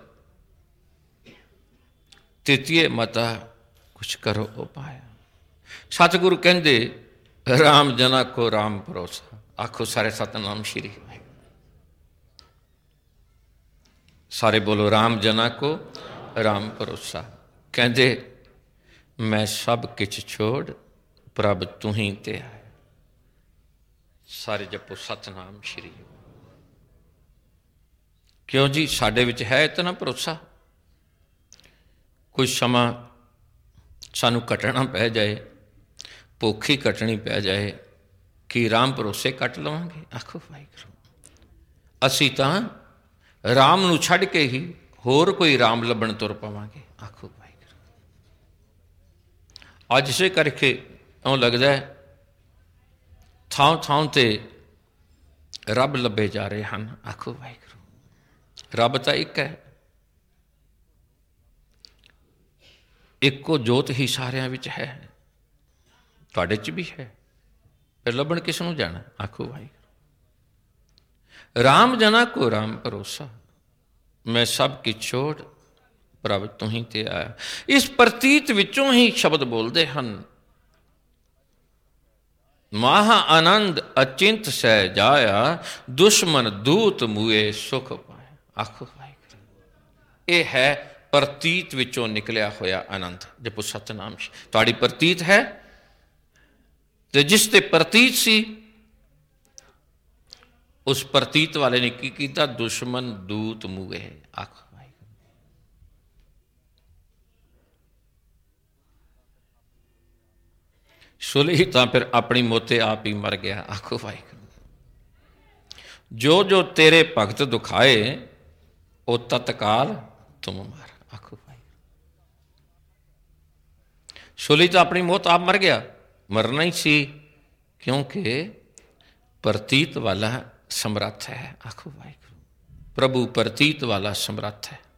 [SPEAKER 1] ਤ੍ਰਿਤੀਏ ਮਤਾ ਕੁਛ ਕਰੋ ਉਪਾਅ। ਸਤਿਗੁਰੂ ਕਹਿੰਦੇ ਰਾਮ ਜਨਾ ਕੋ ਰਾਮ ਭਰੋਸਾ। ਆਖੋ ਸਾਰੇ ਸਤਿਨਾਮ ਸ਼੍ਰੀ ਵਾਹਿਗੁਰੂ। ਸਾਰੇ ਬੋਲੋ ਰਾਮ ਜਨਾ ਕੋ ਰਾਮ ਭਰੋਸਾ। ਕਹਿੰਦੇ ਮੈਂ ਸਭ ਕਿਛ ਛੋੜ ਪ੍ਰਭ ਤੂੰ ਹੀ ਤੇ ਆਇਆ। ਸਾਰੇ ਜਪੋ ਸਤਿਨਾਮ ਸ਼੍ਰੀ। ਕਿਉਂ ਜੀ, ਸਾਡੇ ਵਿੱਚ ਹੈ ਇਤਨਾ ਭਰੋਸਾ? ਕੋਈ ਸਮਾਂ ਸਾਨੂੰ ਕੱਟਣਾ ਪੈ ਜਾਏ, ਭੁੱਖ ਹੀ ਕੱਟਣੀ ਪੈ ਜਾਏ, ਕਿ ਰਾਮ ਭਰੋਸੇ ਕੱਟ ਲਵਾਂਗੇ? ਆਖੋ ਵਾਹਿਗੁਰੂ। ਅਸੀਂ ਤਾਂ ਰਾਮ ਨੂੰ ਛੱਡ ਕੇ ਹੀ ਹੋਰ ਕੋਈ ਰਾਮ ਲੱਭਣ ਤੁਰ ਪਵਾਂਗੇ। ਆਖੋ ਵਾਹਿਗੁਰੂ। ਅੱਜ ਇਸੇ ਕਰਕੇ ਇਉਂ ਲੱਗਦਾ ਹੈ ਥਾਂ ਥਾਂ 'ਤੇ ਰੱਬ ਲੱਭੇ ਜਾ ਰਹੇ ਹਨ। ਆਖੋ ਵਾਹਿਗੁਰੂ। ਰੱਬ ਤਾਂ ਇੱਕ ਹੈ, ਇੱਕੋ ਜੋਤ ਹੀ ਸਾਰਿਆਂ ਵਿੱਚ ਹੈ, ਤੁਹਾਡੇ 'ਚ ਵੀ ਹੈ, ਫਿਰ ਲੱਭਣ ਕਿਸ ਨੂੰ ਜਾਣਾ? ਆਖੋ ਵਾਹਿਗੁਰੂ। ਰਾਮ ਜਨਾ ਕੋ ਰਾਮ ਭਰੋਸਾ, ਮੈਂ ਸਭ ਕੀ ਛੋੜ ਪ੍ਰਭ ਤੂੰ ਹੀ ਤੇ ਆਇਆ। ਇਸ ਪ੍ਰਤੀਤ ਵਿੱਚੋਂ ਹੀ ਸ਼ਬਦ ਬੋਲਦੇ ਹਨ, ਮਹਾ ਆਨੰਦ ਅਚਿੰਤ ਸਹਿ ਜਾਇਆ, ਦੁਸ਼ਮਨ ਦੂਤ ਮੂਏ ਸੁਖ ਪਾਇਆ। ਆਖੋ ਵਾਹਿਗੁਰੂ। ਇਹ ਹੈ ਪ੍ਰਤੀਤ ਵਿੱਚੋਂ ਨਿਕਲਿਆ ਹੋਇਆ ਆਨੰਦ। ਜਪੋ ਸਤਿਨਾਮ। ਤੁਹਾਡੀ ਪ੍ਰਤੀਤ ਹੈ, ਤੇ ਜਿਸ ਤੇ ਪ੍ਰਤੀਤ ਸੀ ਉਸ ਪ੍ਰਤੀਤ ਵਾਲੇ ਨੇ ਕੀ ਕੀਤਾ? ਦੁਸ਼ਮਨ ਦੂਤ ਮੂਏ। ਆਖੋ ਵਾਹਿਗੁਰੂ। ਸੁਲਹੀ ਤਾਂ ਫਿਰ ਆਪਣੀ ਮੋਤੇ ਆਪ ਹੀ ਮਰ ਗਿਆ। ਆਖੋ ਵਾਹਿਗੁਰੂ। ਜੋ ਜੋ ਤੇਰੇ ਭਗਤ ਦੁਖਾਏ, ਉਹ ਤਤਕਾਲ ਤੁਮ ਮਾਰ। ਆਖੋ ਵਾਹਿਗੁਰੂ। ਸੁਲਹੀ ਤਾਂ ਆਪਣੀ ਮੌਤ ਆਪ ਮਰ ਗਿਆ, ਮਰਨਾ ਹੀ ਸੀ, ਕਿਉਂਕਿ ਪ੍ਰਤੀਤ ਵਾਲਾ ਸਮਰੱਥ ਹੈ। ਆਖੋ ਵਾਹਿਗੁਰੂ। ਪ੍ਰਭੂ ਪ੍ਰਤੀਤ ਵਾਲਾ ਸਮਰੱਥ ਹੈ।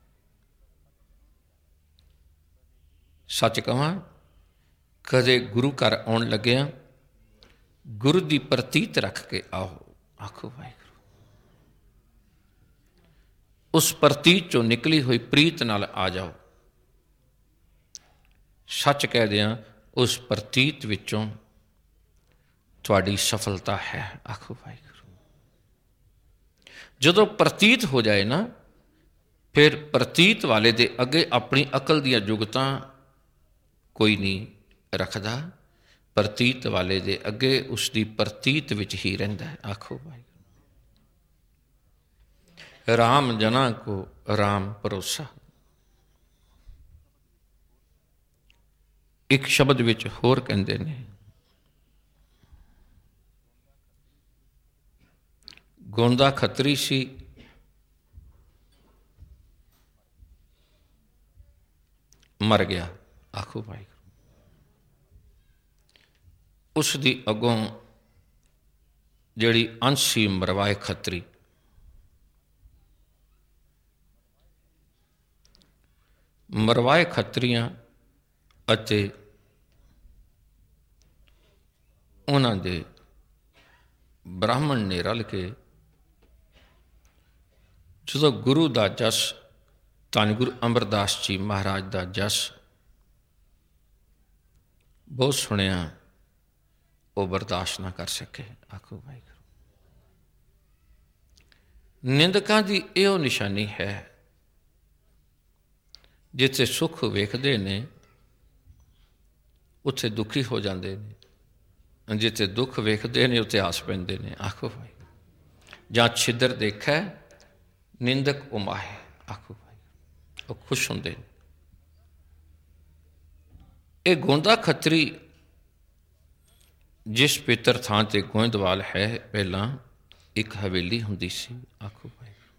[SPEAKER 1] ਸੱਚ ਕਹਾਂ, ਕਦੇ ਗੁਰੂ ਘਰ ਆਉਣ ਲੱਗਿਆ ਗੁਰੂ ਦੀ ਪ੍ਰਤੀਤ ਰੱਖ ਕੇ ਆਓ। ਆਖੋ ਵਾਹਿਗੁਰੂ। ਉਸ ਪ੍ਰਤੀਤ ਚੋਂ ਨਿਕਲੀ ਹੋਈ ਪ੍ਰੀਤ ਨਾਲ ਆ ਜਾਓ। ਸੱਚ ਕਹਿ ਦਿਆਂ, ਉਸ ਪ੍ਰਤੀਤ ਵਿੱਚੋਂ ਤੁਹਾਡੀ ਸਫਲਤਾ ਹੈ। ਆਖੋ ਵਾਹਿਗੁਰੂ। ਜਦੋਂ ਪ੍ਰਤੀਤ ਹੋ ਜਾਏ ਨਾ, ਫਿਰ ਪ੍ਰਤੀਤ ਵਾਲੇ ਦੇ ਅੱਗੇ ਆਪਣੀ ਅਕਲ ਦੀਆਂ ਜੁਗਤਾਂ ਕੋਈ ਨਹੀਂ ਰੱਖਦਾ। ਪ੍ਰਤੀਤ ਵਾਲੇ ਦੇ ਅੱਗੇ ਉਸ ਦੀ ਪ੍ਰਤੀਤ ਵਿੱਚ ਹੀ ਰਹਿੰਦਾ ਹੈ। ਆਖੋ ਵਾਹਿਗੁਰੂ। ਰਾਮ ਜਨਾ ਕੋ ਰਾਮ ਭਰੋਸਾ। ਇੱਕ ਸ਼ਬਦ ਵਿੱਚ ਹੋਰ ਕਹਿੰਦੇ ਨੇ, ਗੋਂਦਾ ਖੱਤਰੀ ਸੀ, मर गया। आखो वाहिगुरू। उस दी अगों जिहड़ी अंश सी मरवाए खतरी, मरवाए खत्रियां अते उन्हां दे ब्राह्मण ने रल के जो गुरु का जस, धन गुरु अमरदास जी महाराज का जस बहुत सुनिया, वो बर्दाश्त ना कर सके। आखो वाहिगुरू। निंदकां दी इहो निशानी है, जिथे सुख वेखदे ने उत्थे दुखी हो जाते हैं, जिथे दुख वेखदे ने उत्थे आस पैंदे ने। आखो वाहिगुरू। जां छिद्र देखै निंदक उमाहे। आखो वाहिगुरू। वो खुश होंदे ने। ये गोंदा खतरी जिस पितर थां ते गोइंदवाल है, पहला एक हवेली हुंदी सी। आखो वाहिगुरू।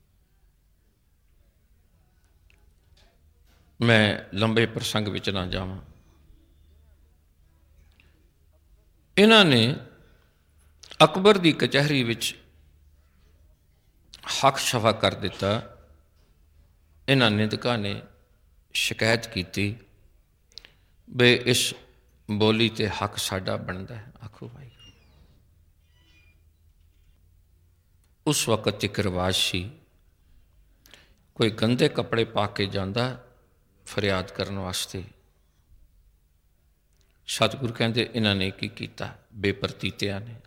[SPEAKER 1] मैं लंबे प्रसंग विच ना जावां। इन्हां ने अकबर की कचहरी विच हक शफा कर दिता। इन्हां निंदकां ने शिकायत की बे इस बोली ते हक साडा बनता है। आखो वाहिगुरू। उस वक्त एक रिवाज सी, कोई गंदे कपड़े पा के जांदा फरियाद करने वास्ते। सतगुरु कहते इन्हां ने की कीता, बेपरतीतिया ने।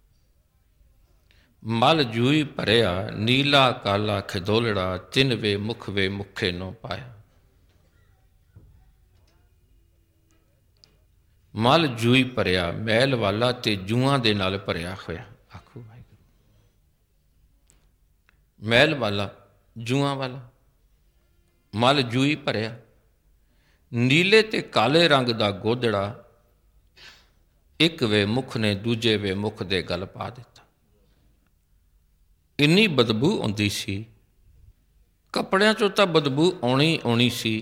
[SPEAKER 1] मल जूई भरिया नीला काला खिदोलड़ा, तिन वे मुखे नो पाया। मल जूई भरिया, मैल वाला ते जूआं दे नाल भरिया होया। आखो वाहिगुरू। मैल वाला जूआं वाला, मल जूई भरिया, नीले ते काले रंग दा गोदड़ा, एक वे मुख ने दूजे वे मुख दे गल पा दिता। इन्नी बदबू आउंदी सी, कपड़ियां चों तां बदबू आउणी सी,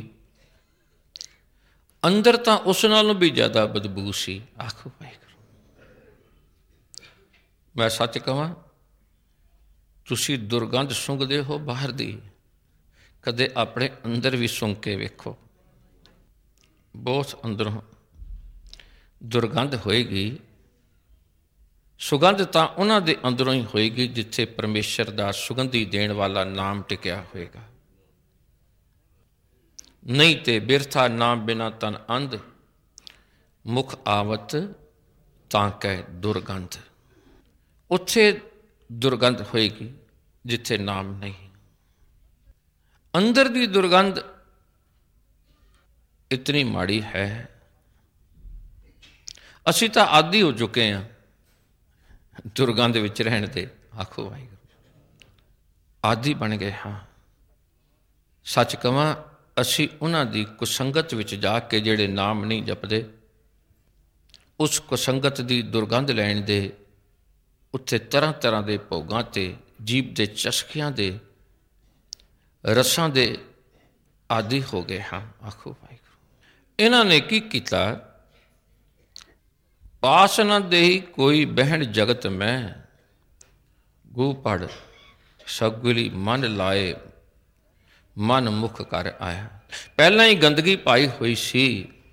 [SPEAKER 1] अंदर तां उस नालों भी ज़्यादा बदबू सी। आखो वाहिगुरू। मैं सच कहां, तुसी दुर्गंध सूंघदे हो बाहर दी, कदे अपने अंदर भी सूंघ के वेखो। बहुत अंदरों दुर्गंध होएगी। सुगंध तां उन्हां दे अंदरों ही होएगी जिथे परमेश्वर दा सुगंधी देण वाला नाम टिकिया होएगा। नहीं ते बिरथा नाम बिना तन अंध, मुख आवत तां कै दुर्गंध। उत्थे दुर्गंध होएगी जिथे नाम नहीं। अंदर दी दुर्गंध इतनी माड़ी है, असी तां आदी हो चुके हैं दुर्गंध विच रहण दे। आखो वाहिगुरू। आदी बन गए हाँ। सच कहां, असी उन्हां दी कुसंगत विच जाके जिहड़े नाम नहीं जपदे, उस कुसंगत दी दुर्गंध लैण दे उत्थे तरह तरह के भोगां ते जीभ के चस्कियां दे रसां दे आदि हो गए हाँ। आखो वाहिगुरू। इन्हां ने की कीता, पास न देही कोई बहन जगत में, गू पढ़ सगुली मन लाए, मन मुख कर आया। पहला ही गंदगी पाई हुई सी,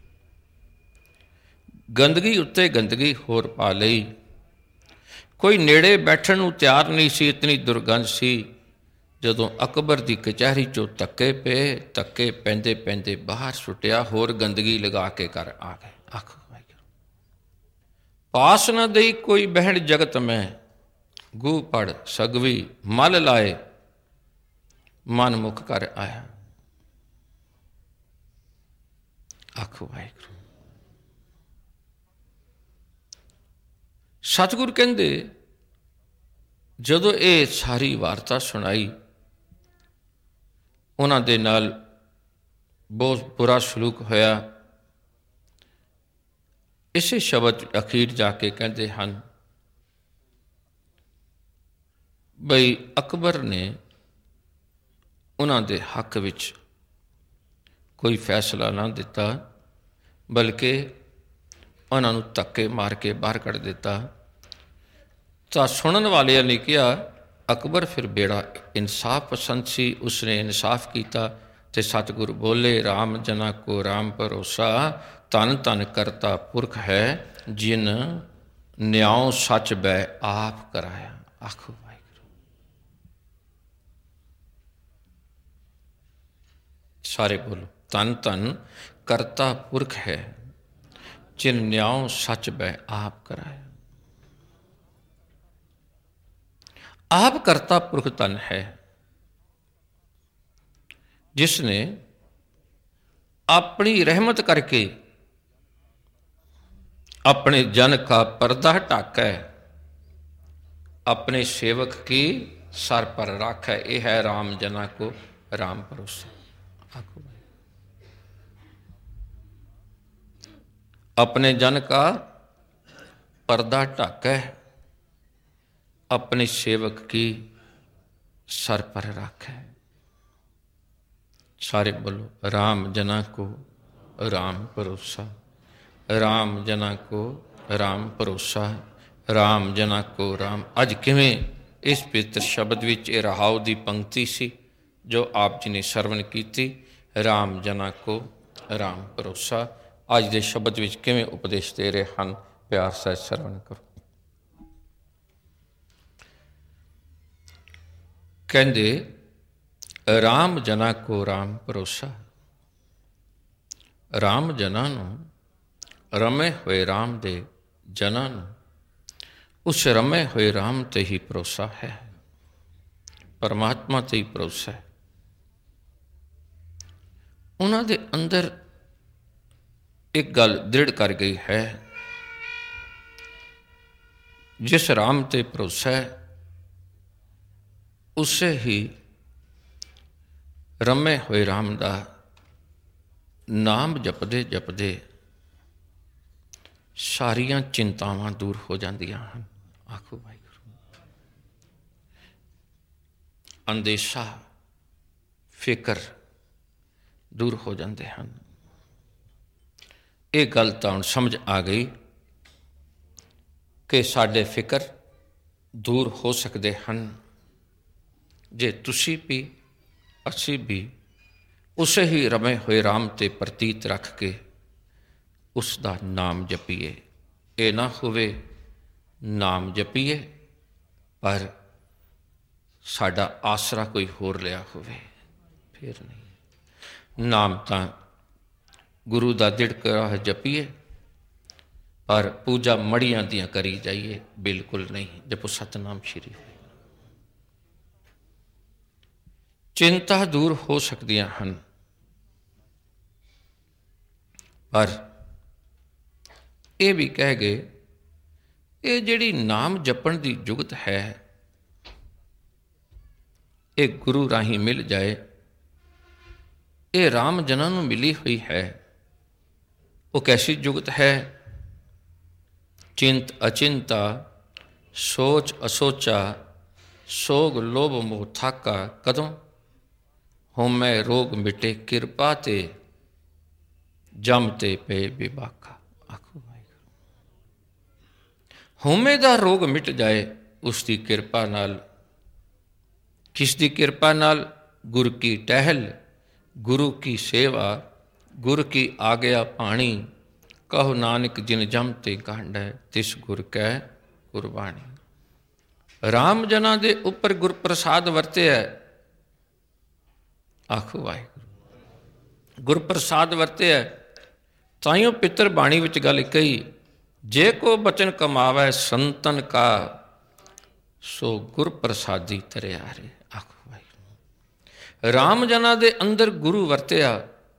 [SPEAKER 1] गंदगी उत्ते गंदगी होर पा लई। कोई नेड़े बैठण नूं तैयार नहीं सी, इतनी दुर्गंध सी। जदों अकबर की कचहरी चों धक्के पे, धक्के पैंदे पैंदे बाहर सुटिया, होर गंदगी लगा के कर आ गए। आखो वाहिगुरू। पास न दई कोई बहन जगत में, गू पढ़ सगवी मल लाए, मन मुख कर आया। आखो वाहिगुरू। सतगुरु कहंदे जदों ये सारी वार्ता सुनाई, उन्हां दे नाल बहुत बुरा सलूक होया। इसे शब्द अखीर जाके कहते हैं बई अकबर ने उन्हां दे हक विच ਕੋਈ ਫੈਸਲਾ ਨਾ ਦਿੱਤਾ, ਬਲਕਿ ਉਹਨਾਂ ਨੂੰ ਧੱਕੇ ਮਾਰ ਕੇ ਬਾਹਰ ਕੱਢ ਦਿੱਤਾ। ਤਾਂ ਸੁਣਨ ਵਾਲਿਆਂ ਨੇ ਕਿਹਾ, ਅਕਬਰ ਫਿਰ ਬੇੜਾ ਇਨਸਾਫ ਪਸੰਦ ਸੀ, ਉਸਨੇ ਇਨਸਾਫ ਕੀਤਾ ਤੇ ਸਤਿਗੁਰੂ ਬੋਲੇ, ਰਾਮ ਜਨਾ ਕੋ ਰਾਮ ਭਰੋਸਾ, ਧਨ ਧਨ ਕਰਤਾ ਪੁਰਖ ਹੈ, ਜਿਨ ਨਿਆਉ ਸੱਚ ਬੈ ਆਪ ਕਰਾਇਆ। ਆਖੋ ਵਾਹਿਗੁਰੂ। ਸਾਰੇ ਬੋਲੋ, ਧਨ ਧਨ ਕਰਤਾ ਪੁਰਖ ਹੈ, ਜਿਨ ਨਿਆਉ ਸੱਚ ਬੈ ਆਪ ਕਰਾਇਆ। ਆਪ ਕਰਤਾ ਪੁਰਖ ਧਨ ਹੈ, जिसने अपनी रहमत करके अपने जन का पर्दा ढाका है, अपने सेवक की सर पर राखा है। यह है राम जना को राम भरोसा। आखो अपने जन का पर्दा ढाका है, अपने सेवक की सर पर राखा है। सारे बोलो, राम जना को राम भरोसा, राम जना को राम भरोसा, राम जना को राम। अज किवें इस पवित्र शब्द विच ये रहाव दी पंक्ति सी जो आप जी ने सरवण कीती, राम जना को राम भरोसा। अज दे शब्द विच किवें उपदेश दे रहे हैं, प्यार से सरवण करो। कहंदे, राम जना को राम भरोसा। राम जना नूं, रमे हुए राम दे जना नूं उस रमे हुए राम ते ही भरोसा है, परमात्मा ते ही भरोसा है। उन्हां दे अंदर एक गल दृढ़ कर गई है, जिस राम ते भरोसा है उसे ही रमे हुए राम दा नाम जपदे जपदे सारियां चिंतावां दूर हो जांदियां हन। आखो वाहिगुरू। अंदेशा फिकर दूर हो जाते हैं। ये गल तो हुण समझ आ गई कि साडे फिकर दूर हो सकते हैं जे तुसी भी असी भी उसे ही रमे हुए राम ते प्रतीत रख के उसका नाम जपीए। ये ना होवे नाम जपीए पर साडा आसरा कोई होर लिया होवे, फिर नहीं। नाम तां गुरु दा दिड़का जपीए पर पूजा मड़ियां दियां करी जाइए, बिल्कुल नहीं। जपो सतनाम श्री। चिंता दूर हो सकदियां हन पर यह भी कह गए, ये जिहड़ी नाम जपण दी जुगत है ये गुरु राही मिल जाए, ये राम जना नूं मिली हुई है। वो कैसी जुगत है? चिंत अचिंता, सोच असोचा, सोग लोभ मोह थाका कदों, होमै रोग मिटे किरपा ते, जमते पे विबाका। आखो वाहिगुरू। होमे दा रोग मिट जाए उसकी किरपा नाल। किसकी किरपा नाल? गुरु की टहल, गुरु की सेवा, गुरु की आज्ञा पाणी। कहो नानक जिन जमते कांड है, तिस गुर कै गुरबाणी। राम जना दे उपर गुर प्रसाद वरते है। आखो वाहिगुरू। गुर प्रसाद वरते है ताइयों पितर बाणी विच गल कही, जे को बचन कमावै संतन का, सो गुर प्रसादी तरियारे। आखो वाहिगुरू। राम जना दे अंदर गुरु वरतिया,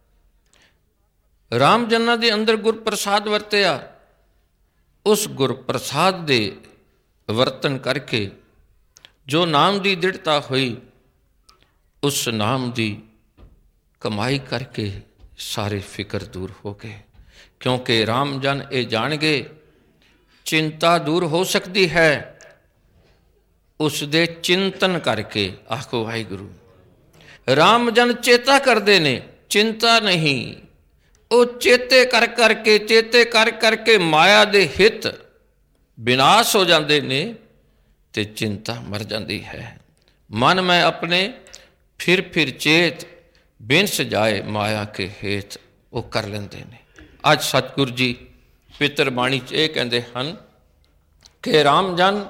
[SPEAKER 1] राम जना दे अंदर गुर प्रसाद वरतिया। उस गुर प्रसाद दे वर्तन करके जो नाम की दृढ़ता हुई, उस नाम की कमाई करके सारे फिक्र दूर हो गए। क्योंकि राम जन ये जान गए चिंता दूर हो सकती है उस दे चिंतन करके। आखो वाहिगुरू। राम जन चेता करते ने चिंता नहीं, वो चेते कर करके माया दे हित विनाश हो जाते ने ते चिंता मर जाती है। मन में अपने फिर चेत बिनस जाए माया के हेत, वो कर लेंदे ने। अज सतगुरु जी पितर बाणी च ये कहते हैं कि राम जन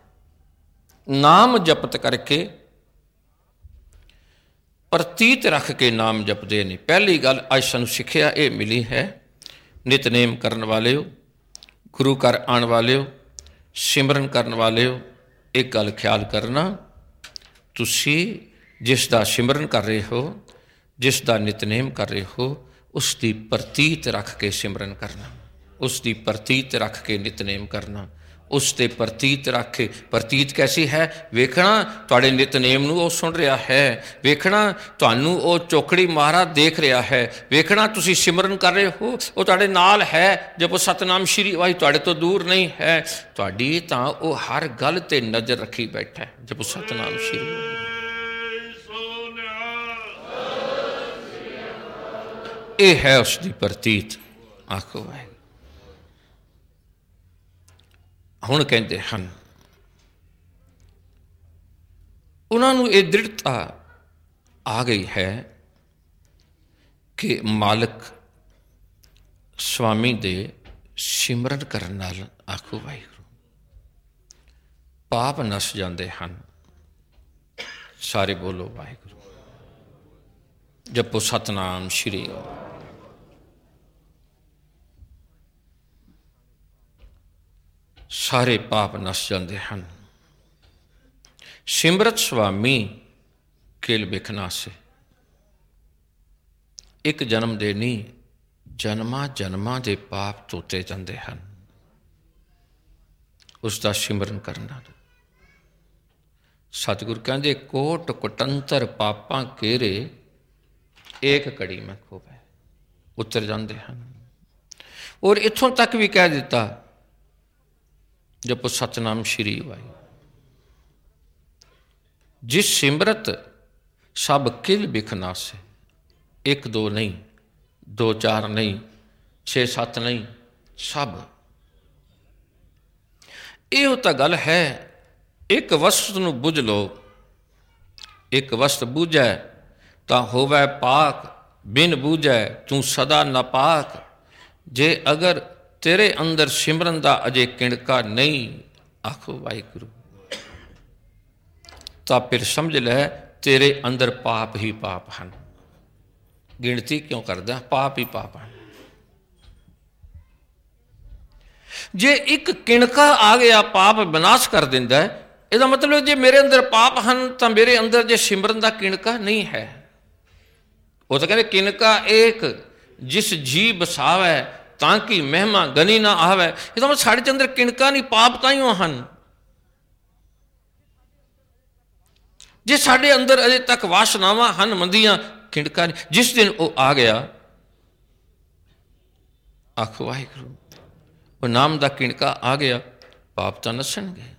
[SPEAKER 1] नाम जपत करके प्रतीत रख के नाम जपते ने। पहली गल अज सानू सिक्ख्या ये मिली है, नितनेम करन वाले हो, गुरु घर आने वाले हो, सिमरन करन वाले हो, एक गल ख्याल करना, तुसी जिसका सिमरन कर रहे हो, जिसका नितनेम कर रहे हो, उसकी प्रतीत रख के सिमरन करना, उसकी प्रतीत रख के नितनेम करना, उसते प्रतीत रख के। प्रतीत कैसी है? वेखना तुहाडे नितनेम नूं वो सुन रहा है, वेखना तुहानूं वो चौकड़ी महाराज देख रहा है, वेखना तुसी सिमरन कर रहे हो वो तुहाडे नाल है। जब वो सतनाम श्री वाही तुहाडे तो दूर नहीं है, तुहाडी तां वो हर गल ते नज़र रखी बैठा है। जब वो सतनाम श्री ये है उसकी प्रतीत। आखो है हुण कहते हैं उन्होंने ये दृढ़ता आ गई है कि मालिक स्वामी दे सिमरन करन नाल आखो वाहिगुरू पाप नस जाते हैं। सारे बोलो वाहिगुरू, जपो सतनाम श्री। सारे पाप नस जाते हैं। सिमरत स्वामी किल बिखना से एक जन्म दे नहीं, जन्मा जन्मां दे पाप धोते जाते हैं उसका सिमरन करना। सतगुरु कहते कोट कुटंतर पापां केरे एक कड़ी में खोवे, उतर जाते हैं। और इत्थों तक भी कह दिता जपो सतनाम श्री वाहिगुरू, जिस सिमरत सब किल बिखना से। एक दो नहीं, दो चार नहीं, 6-7 नहीं, सब। यो तो गल है, एक वस्तु नूं बुझ लो, एक वस्तु बूझै तां होवै पाक, बिन बूझै तू सदा नापाक। जे अगर तेरे अंदर सिमरन दा अजे किणका नहीं, आखो वाहिगुरू, तो फिर समझ लै तेरे अंदर पाप ही पाप हैं। गिणती क्यों करदा? पाप ही पाप हैं। जे एक किणका आ गया पाप विनाश कर दिंदा है, इसका मतलब जे मेरे अंदर पाप हैं तो मेरे अंदर जे सिमरन दा किणका नहीं है। वो तो कहते किणका एक जिस जी बसावै ताकि महिमा गनी ना आवे। इसका मतलब साढ़े अंदर किणका नहीं, पाप ताइयों हैं। जे साढ़े अंदर अजे तक वासनावां हैं मंदियां, किणका नहीं। जिस दिन वो आ गया, आखो वाहिगुरू, वो नाम दा किणका आ गया, पाप तो नसणगे।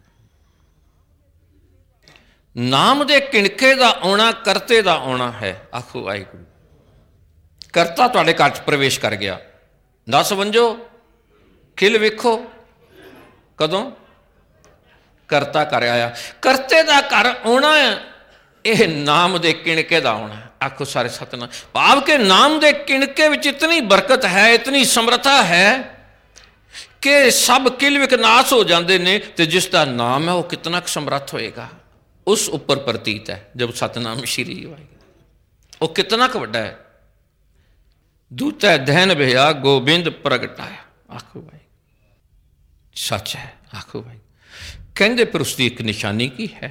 [SPEAKER 1] नाम दे किणके दा आउणा करते दा आउणा है। आखो वाहिगुरू, करता तुहाडे घर च प्रवेश कर गया, दस वंजो खिल वेखो कदों? करता कर आया। करते दा घर आउणा यह नाम दे किणके दा आउणा। आखो सारे सतनाम। भाव के नाम दे किणके विच इतनी बरकत है, इतनी समर्था है कि सब किल विनाश हो जाते ने, तो जिसका नाम है वह कितना समर्थ होएगा, उस उपर प्रतीत है। जब सतनाम श्री वाहिगुरू, वह कितना वड्डा है। दूता धैन भया गोबिंद प्रगटाया। आखो भाई सच है। आखो भाई कहते पर उसकी एक निशानी की है।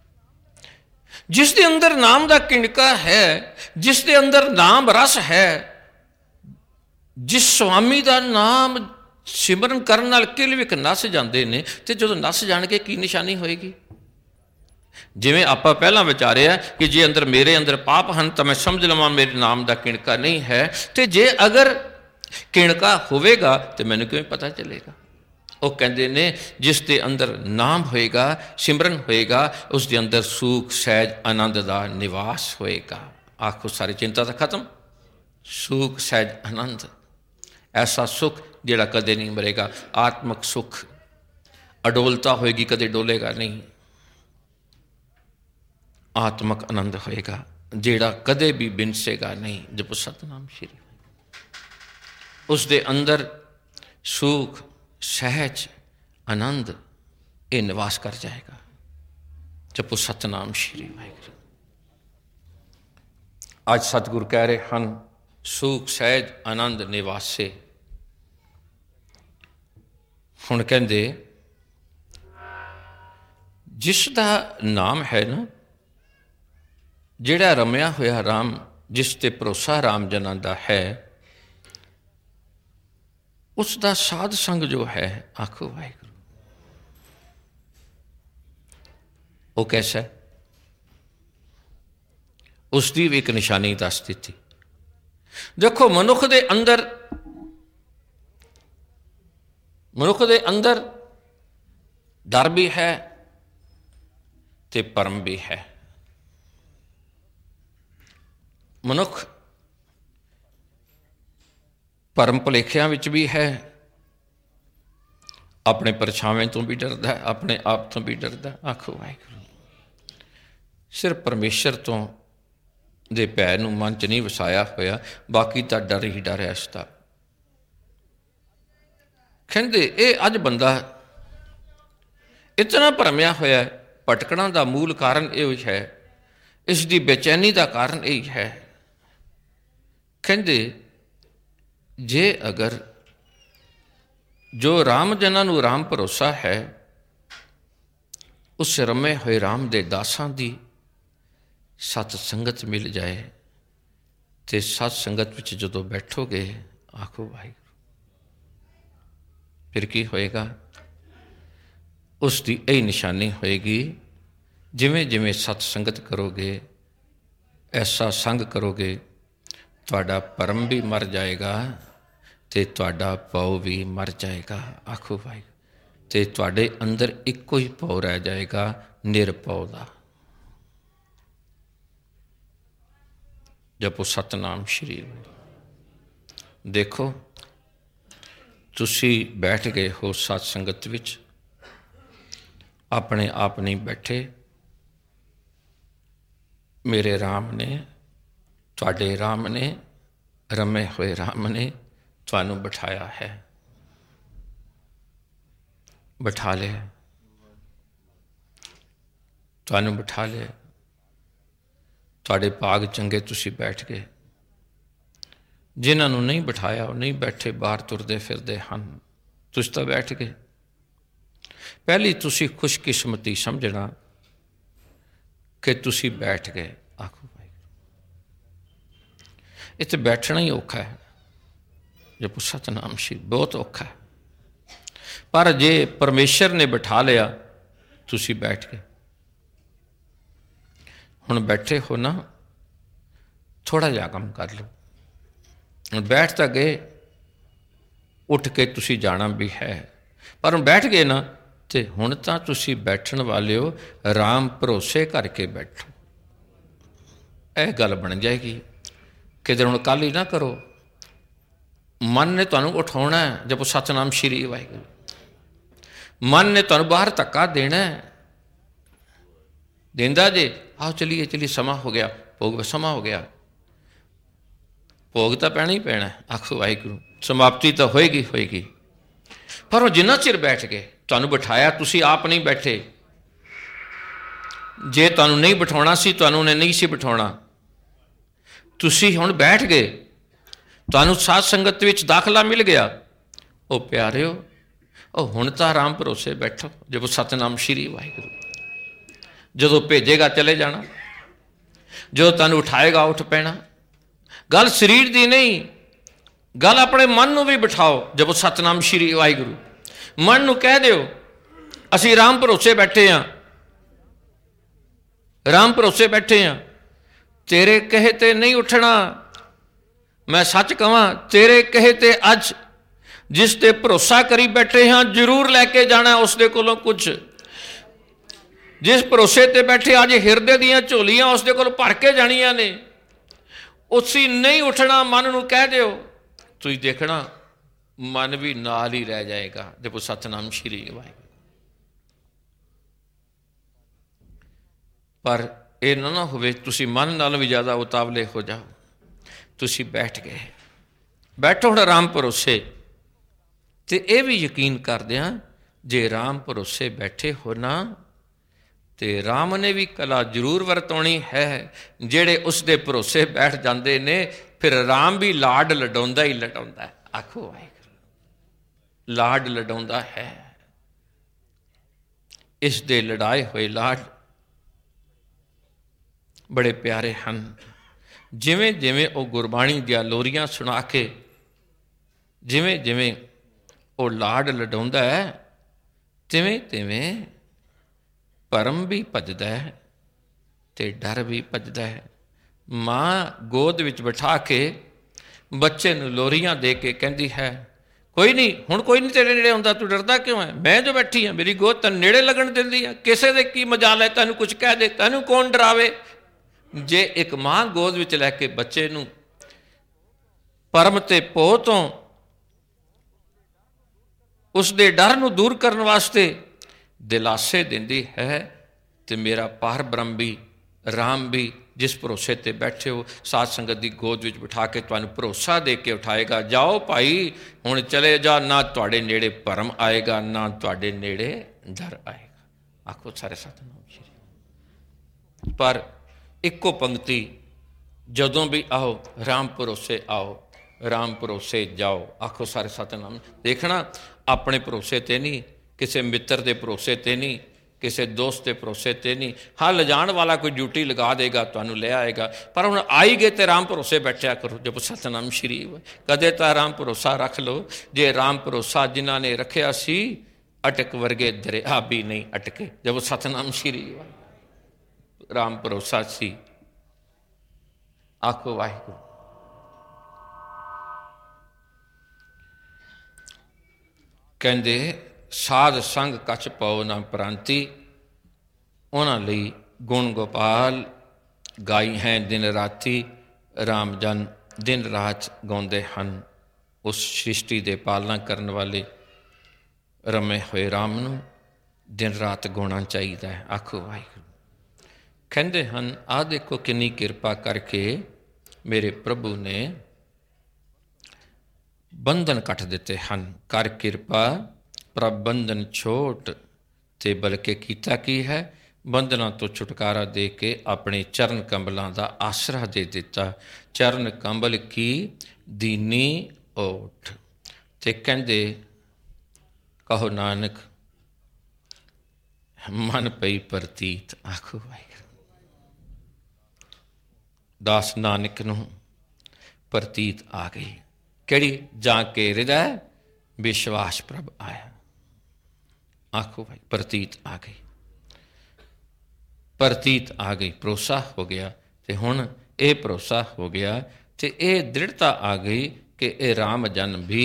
[SPEAKER 1] जिसके अंदर नाम का किणका है, जिसके अंदर नाम रस है, जिस स्वामी का नाम सिमरन करने नाल किल विक नस जाते हैं, तो जो नस जाणगे की निशानी होएगी? जिवें आपां पहलां विचारिया कि जे अंदर मेरे अंदर पाप हैं तो मैं समझ लवां मेरे नाम का किणका नहीं है, तो जे अगर किणका होवेगा तो मैनूं किवें पता चलेगा? वो कहते ने जिसके अंदर नाम होएगा, सिमरन होएगा, उसके अंदर सुख सहज आनंद का निवास होएगा। आखो सारी चिंता तो खत्म। सूख सहज आनंद, ऐसा सुख जिहड़ा कदे नहीं मरेगा। आत्मक सुख, अडोलता होएगी, कदे डोलेगा नहीं। आत्मक आनंद होएगा जिहड़ा कदे भी बिनसेगा नहीं। जपो सतनाम श्री, उस दे अंदर सुख सहज आनंद ये निवास कर जाएगा। जपो सतनाम श्री वाहिगुरू। आज सतगुरु कह रहे हैं सुख सहज आनंद निवासे। हुण कहंदे जिसदा नाम है ना, जिहड़ा रमया होया राम, जिस ते भरोसा राम जना दा है, उसका साध संग जो है, आखो वाहिगुरू, वो कैसा है? उसकी भी एक निशानी दस दी। देखो मनुख दे अंदर डर भी है ते परम भी है। मनुख परम भुलेखियां विच भी है, अपने परछावें तो भी डरदा है, अपने आप तो भी डरदा। आखो वाहिगुरू। सिर्फ परमेश्वर तो दे भै नूं मन च नहीं वसाया होया, बाकी तो डर ही डर है। इसका कहंदे ये अज बंदा इतना भरमिया होया, भटकना का मूल कारण यही है, इसकी बेचैनी का कारण यही है। कहंदे जे अगर जो राम जना नूं राम भरोसा है, उस रमे हुए राम दे दासां दी सत संगत मिल जाए, तो सत संगत विच जदों बैठोगे, आखो वाहिगुरू, फिर की होएगा? उसकी यही निशानी होएगी, जिमें जिमें सत संगत करोगे, ऐसा संग करोगे, तुहाडा परम भी मर जाएगा ते तुहाडा पौ भी मर जाएगा। आखो वाहिगुरू। ते तुहाडे अंदर इको ही पौ रह जाएगा, निरपौ दा। जपो सतनाम श्री। देखो तुसी बैठ गए हो सत संगत विच, अपने आप नहीं बैठे, मेरे राम ने, तुहाडे राम ने, रमे हुए राम ने तुहानू बिठाया है, बिठा लिया, तुहानू बिठा लिया। तुहाडे भाग चंगे, तुसी बैठ गए। जिन्होंने नहीं बिठाया वो नहीं बैठे, बाहर तुरदे फिरदे हन। तुसी तो बैठ गए। पहली तुसी खुशकिस्मती समझना कि तुसी बैठ गए। आखो भाई, इत्थे बैठना ही औखा है। जब सतनाम श्री, बहुत औखा है। पर जे परमेश्वर ने बिठा लिया, तुसी बैठ गए। हुण बैठे हो ना, थोड़ा जिहा काम कर लो। हुण बैठ तो गए, उठ के तुसी जाना भी है, पर हुण बैठ गए ना, तो हुण तां तुसी बैठण वाले हो, राम भरोसे करके बैठो। यह गल बन जाएगी। किधर हुण कल ही ना करो। मन ने तुहानू उठाउणा है। जब सतनाम श्री वाहिगुरू। मन ने तुहानू बाहर धक्का देना है, देंदा जे, आओ चलिए चलिए, समा हो गया, भोग समा हो गया। भोग तो पैना ही पैना। आखो वाहिगुरू, समाप्ति तो होएगी होएगी। पर वो जिन्ना चिर बैठ गए, तुहानू बिठाया, तुसी आप नहीं बैठे। जे तुहानू नहीं बिठाउणा सी, तुहानू ने नहीं सी बिठाउणा, तुसी हुण बैठ गए, तुहानू साध संगत विच दाखला मिल गया। ओ प्यारिओ, ओ हुण तां राम भरोसे बैठो। जब सतनाम श्री वाहिगुरू। जदों भेजेगा चले जाना, जो तुहानू उठाएगा उठ पैना। गल शरीर दी नहीं, गल अपने मन नूं भी बिठाओ। जब सतनाम श्री वाहिगुरू। मन नूं कह दिओ, असीं राम भरोसे बैठे हाँ, राम भरोसे बैठे हाँ, तेरे कहे ते नहीं उठना। मैं सच कहां, तेरे कहे ते अज जिस ते भरोसा करी बैठे हाँ, जरूर लैके जाना उस दे कोलों कुछ। जिस भरोसे ते बैठे अज हिरदे दियां झोलियां उस दे कोल भर के जानियां ने, ਉਸੀ ਨਹੀਂ ਉੱਠਣਾ, ਮਨ ਨੂੰ ਕਹਿ ਦਿਓ, ਤੁਸੀਂ ਦੇਖਣਾ ਮਨ ਵੀ ਨਾਲ ਹੀ ਰਹਿ ਜਾਏਗਾ। ਜਪੋ ਸਤਿਨਾਮ ਸ਼੍ਰੀ ਵਾਹਿਗੁਰੂ। ਪਰ ਇਹ ਨਾ ਹੋਵੇ ਤੁਸੀਂ ਮਨ ਨਾਲ ਵੀ ਜ਼ਿਆਦਾ ਉਤਾਵਲੇ ਹੋ ਜਾਓ। ਤੁਸੀਂ ਬੈਠ ਗਏ, ਬੈਠੋ ਹੁਣ ਰਾਮ ਭਰੋਸੇ। ਤੇ ਇਹ ਵੀ ਯਕੀਨ ਕਰਦਿਆਂ ਜੇ ਰਾਮ ਭਰੋਸੇ ਬੈਠੇ ਹੋ ਨਾ, ਤੇ ਰਾਮ ਨੇ ਵੀ ਕਲਾ ਜ਼ਰੂਰ ਵਰਤਾਉਣੀ ਹੈ। ਜਿਹੜੇ ਉਸ ਦੇ ਭਰੋਸੇ ਬੈਠ ਜਾਂਦੇ ਨੇ, ਫਿਰ ਰਾਮ ਵੀ ਲਾਡ ਲਡਾਉਂਦਾ ਹੀ ਲਡਾਉਂਦਾ ਹੈ। ਆਖੋ ਵਾਹਿਗੁਰੂ, ਲਾਡ ਲਡਾਉਂਦਾ ਹੈ। ਇਸ ਦੇ ਲੜਾਏ ਹੋਏ ਲਾਡ ਬੜੇ ਪਿਆਰੇ ਹਨ। ਜਿਵੇਂ ਜਿਵੇਂ ਉਹ ਗੁਰਬਾਣੀ ਦੀਆਂ ਲੋਰੀਆਂ ਸੁਣਾ ਕੇ, ਜਿਵੇਂ ਜਿਵੇਂ ਉਹ ਲਾਡ ਲਡਾਉਂਦਾ ਹੈ, ਤਿਵੇਂ ਤਿਵੇਂ ਭਰਮ ਵੀ ਭੱਜਦਾ ਹੈ ਤੇ ਡਰ ਵੀ ਭੱਜਦਾ ਹੈ। ਮਾਂ ਗੋਦ ਵਿੱਚ ਬਿਠਾ ਕੇ ਬੱਚੇ ਨੂੰ ਲੋਰੀਆਂ ਦੇ ਕੇ ਕਹਿੰਦੀ ਹੈ, ਕੋਈ ਨਹੀਂ, ਹੁਣ ਕੋਈ ਨਹੀਂ ਤੇਰੇ ਨੇੜੇ ਹੁੰਦਾ, ਤੂੰ ਡਰਦਾ ਕਿਉਂ ਹੈ? ਮੈਂ ਜੋ ਬੈਠੀ ਹਾਂ, ਮੇਰੀ ਗੋਦ ਤੈਨੂੰ ਨੇੜੇ ਲੱਗਣ ਦਿੰਦੀ ਹੈ। ਕਿਸੇ ਦੇ ਕੀ ਮਜਾਲ ਹੈ ਤੈਨੂੰ ਕੁਝ ਕਹਿ ਦੇ, ਤੈਨੂੰ ਕੌਣ ਡਰਾਵੇ? ਜੇ ਇੱਕ ਮਾਂ ਗੋਦ ਵਿੱਚ ਲੈ ਕੇ ਬੱਚੇ ਨੂੰ ਭਰਮ ਤੇ ਭੋਹ ਤੋਂ, ਉਸ ਦੇ ਡਰ ਨੂੰ ਦੂਰ ਕਰਨ ਵਾਸਤੇ ਦਿਲਾਸੇ ਦਿੰਦੀ ਹੈ, ਤੇ ਮੇਰਾ ਪਾਰ ਬ੍ਰਹਮ ਵੀ, ਰਾਮ ਵੀ, ਜਿਸ ਭਰੋਸੇ ਤੇ ਬੈਠੇ ਹੋ, ਸਾਧ ਸੰਗਤ ਦੀ ਗੋਦ ਵਿੱਚ ਬਿਠਾ ਕੇ ਤੁਹਾਨੂੰ ਭਰੋਸਾ ਦੇ ਕੇ ਉਠਾਏਗਾ। ਜਾਓ ਭਾਈ, ਹੁਣ ਚਲੇ ਜਾ, ਨਾ ਤੁਹਾਡੇ ਨੇੜੇ ਭਰਮ ਆਏਗਾ, ਨਾ ਤੁਹਾਡੇ ਨੇੜੇ ਡਰ ਆਏਗਾ। ਆਖੋ ਸਾਰੇ ਸਤਿਨਾਮ ਸ਼੍ਰੀ। ਪਰ ਇੱਕੋ ਪੰਕਤੀ, ਜਦੋਂ ਵੀ ਆਓ ਰਾਮ ਭਰੋਸੇ ਆਓ, ਰਾਮ ਭਰੋਸੇ ਜਾਓ। ਆਖੋ ਸਾਰੇ ਸਤਿਨਾਮ। ਦੇਖਣਾ ਆਪਣੇ ਭਰੋਸੇ ਤੇ ਨਹੀਂ, ਕਿਸੇ ਮਿੱਤਰ ਦੇ ਭਰੋਸੇ ਤੇ ਨਹੀਂ, ਕਿਸੇ ਦੋਸਤ ਦੇ ਭਰੋਸੇ ਤੇ ਨਹੀਂ। ਹਾਂ, ਲਿਜਾਣ ਵਾਲਾ ਕੋਈ ਡਿਊਟੀ ਲਗਾ ਦੇਗਾ, ਤੁਹਾਨੂੰ ਲੈ ਆਏਗਾ, ਪਰ ਹੁਣ ਆਈ ਗਏ ਤੇ ਰਾਮ ਭਰੋਸੇ ਬੈਠਿਆ ਕਰੋ। ਜਪੋ ਸਤਿਨਾਮ ਸ਼੍ਰੀ। ਕਦੇ ਤਾਂ ਰਾਮ ਭਰੋਸਾ ਰੱਖ ਲਓ। ਜੇ ਰਾਮ ਭਰੋਸਾ ਜਿਨ੍ਹਾਂ ਨੇ ਰੱਖਿਆ ਸੀ, ਅਟਕ ਵਰਗੇ ਦਰਿਆ ਵੀ ਨਹੀਂ ਅਟਕੇ। ਜਪੋ ਸਤਿਨਾਮ ਸ਼੍ਰੀ। ਰਾਮ ਭਰੋਸਾ ਸੀ। ਆਖੋ ਵਾਹਿਗੁਰੂ। ਕਹਿੰਦੇ ਸਾਧ ਸੰਗ ਕਛ ਪਾਓ ਨਾ ਪ੍ਰਾਂਤੀ, ਉਹਨਾਂ ਲਈ ਗੁਣ ਗੋਪਾਲ ਗਾਈ ਹੈ ਦਿਨ ਰਾਤੀ। ਰਾਮ ਜਨ ਦਿਨ ਰਾਤ ਗਾਉਂਦੇ ਹਨ। ਉਸ ਸ੍ਰਿਸ਼ਟੀ ਦੇ ਪਾਲਣਾ ਕਰਨ ਵਾਲੇ ਰਮੇ ਹੋਏ ਰਾਮ ਨੂੰ ਦਿਨ ਰਾਤ ਗਾਉਣਾ ਚਾਹੀਦਾ ਹੈ। ਆਖੋ ਵਾਹਿਗੁਰੂ। ਕਹਿੰਦੇ ਹਨ, ਆਹ ਦੇਖੋ ਕਿੰਨੀ ਕਿਰਪਾ ਕਰਕੇ ਮੇਰੇ ਪ੍ਰਭੂ ਨੇ ਬੰਧਨ ਕੱਟ ਦਿੱਤੇ ਹਨ। ਕਰ ਕਿਰਪਾ ਪ੍ਰਭ ਬੰਧਨ ਛੋਟ, ਤੇ ਬਲਕਿ ਕੀਤਾ ਕੀ ਹੈ, ਬੰਧਨਾਂ ਤੋਂ ਛੁਟਕਾਰਾ ਦੇ ਕੇ ਆਪਣੇ ਚਰਨ ਕੰਬਲਾਂ ਦਾ ਆਸਰਾ ਦੇ ਦਿੱਤਾ। ਚਰਨ ਕੰਬਲ ਕੀ ਦੀਨੀ ਓਟ। ਤੇ ਕਹਿੰਦੇ ਕਹੋ ਨਾਨਕ ਮਨ ਪਈ ਪ੍ਰਤੀਤ। ਆਖੋ ਵਾਹਿਗੁਰੂ। ਦਾਸ ਨਾਨਕ ਨੂੰ ਪ੍ਰਤੀਤ ਆ ਗਈ। ਕਿਹੜੀ? ਜਾਂ ਕੇ ਹਿਰਦੈ ਵਿਸ਼ਵਾਸ ਪ੍ਰਭ ਆਇਆ। ਆਖੋ ਭਾਈ, ਪ੍ਰਤੀਤ ਆ ਗਈ, ਪ੍ਰਤੀਤ ਆ ਗਈ, ਭਰੋਸਾ ਹੋ ਗਿਆ। ਤੇ ਹੁਣ ਇਹ ਭਰੋਸਾ ਹੋ ਗਿਆ ਤੇ ਇਹ ਦ੍ਰਿੜਤਾ ਆ ਗਈ ਕਿ ਇਹ ਰਾਮ ਜਨ ਵੀ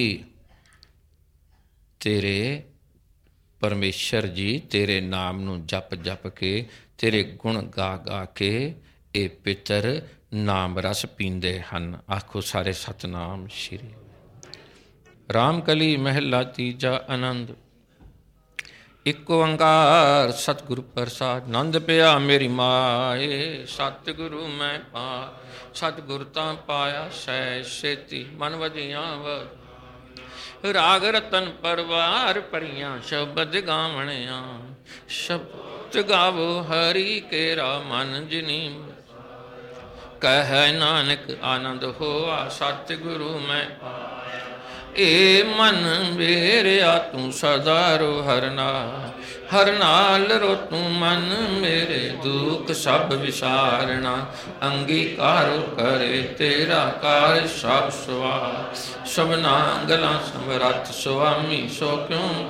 [SPEAKER 1] ਤੇਰੇ ਪਰਮੇਸ਼ਰ ਜੀ, ਤੇਰੇ ਨਾਮ ਨੂੰ ਜਪ ਜਪ ਕੇ, ਤੇਰੇ ਗੁਣ ਗਾ ਗਾ ਕੇ ਇਹ ਪਿੱਤਰ ਨਾਮ ਰਸ ਪੀਂਦੇ ਹਨ। ਆਖੋ ਸਾਰੇ ਸਤਨਾਮ ਸ਼੍ਰੀ। ਰਾਮ ਕਲੀ ਮਹਿਲਾ ਤੀਜਾ ਆਨੰਦ। ਇੱਕ ਓੰਕਾਰ ਸਤਿਗੁਰ ਪ੍ਰਸਾਦ। ਨੰਦ ਪਿਆ ਮੇਰੀ ਮਾਏ, ਸਤਿਗੁਰੂ ਮੈਂ ਪਾ, ਸਤਿਗੁਰ ਤਾਂ ਪਾਇਆ ਸਹਿ ਸੇਤੀ। ਮਨ ਵਜੀਆਂ ਵ ਰਾਗ ਰਤਨ ਪਰਵਾਰ ਭਰੀਆਂ, ਸ਼ਬਦ ਗਾਵਣਿਆ ਸ਼ਬਦ ਗਾਵੋ ਹਰੀ ਕੇਰਾ ਮਨ ਜਿਨੀ। ਕਹਿ ਨਾਨਕ ਆਨੰਦ ਹੋਆ, ਸਤਿਗੁਰੂ ਮੈਂ ਪਾਇਆ। ਏ ਮਨ ਮੇਰਿਆ ਤੂੰ ਸਦਾ ਰੋ ਹਰ ਨਾਲ, ਹਰ ਨਾਲ ਰੋ ਤੂੰ ਮਨ ਮੇਰੇ, ਦੁੱਖ ਸਭ ਵਿਸਾਰਣਾ। ਅੰਗੀਕਾਰ ਕਰੇ ਤੇਰਾ ਕਾਰ ਸਭ ਸਵਾਰ, ਸਭਨਾ ਗਲਾਂ ਸਮਰੱਥ ਸੁਆਮੀ ਸੋ ਕਿਉਂ।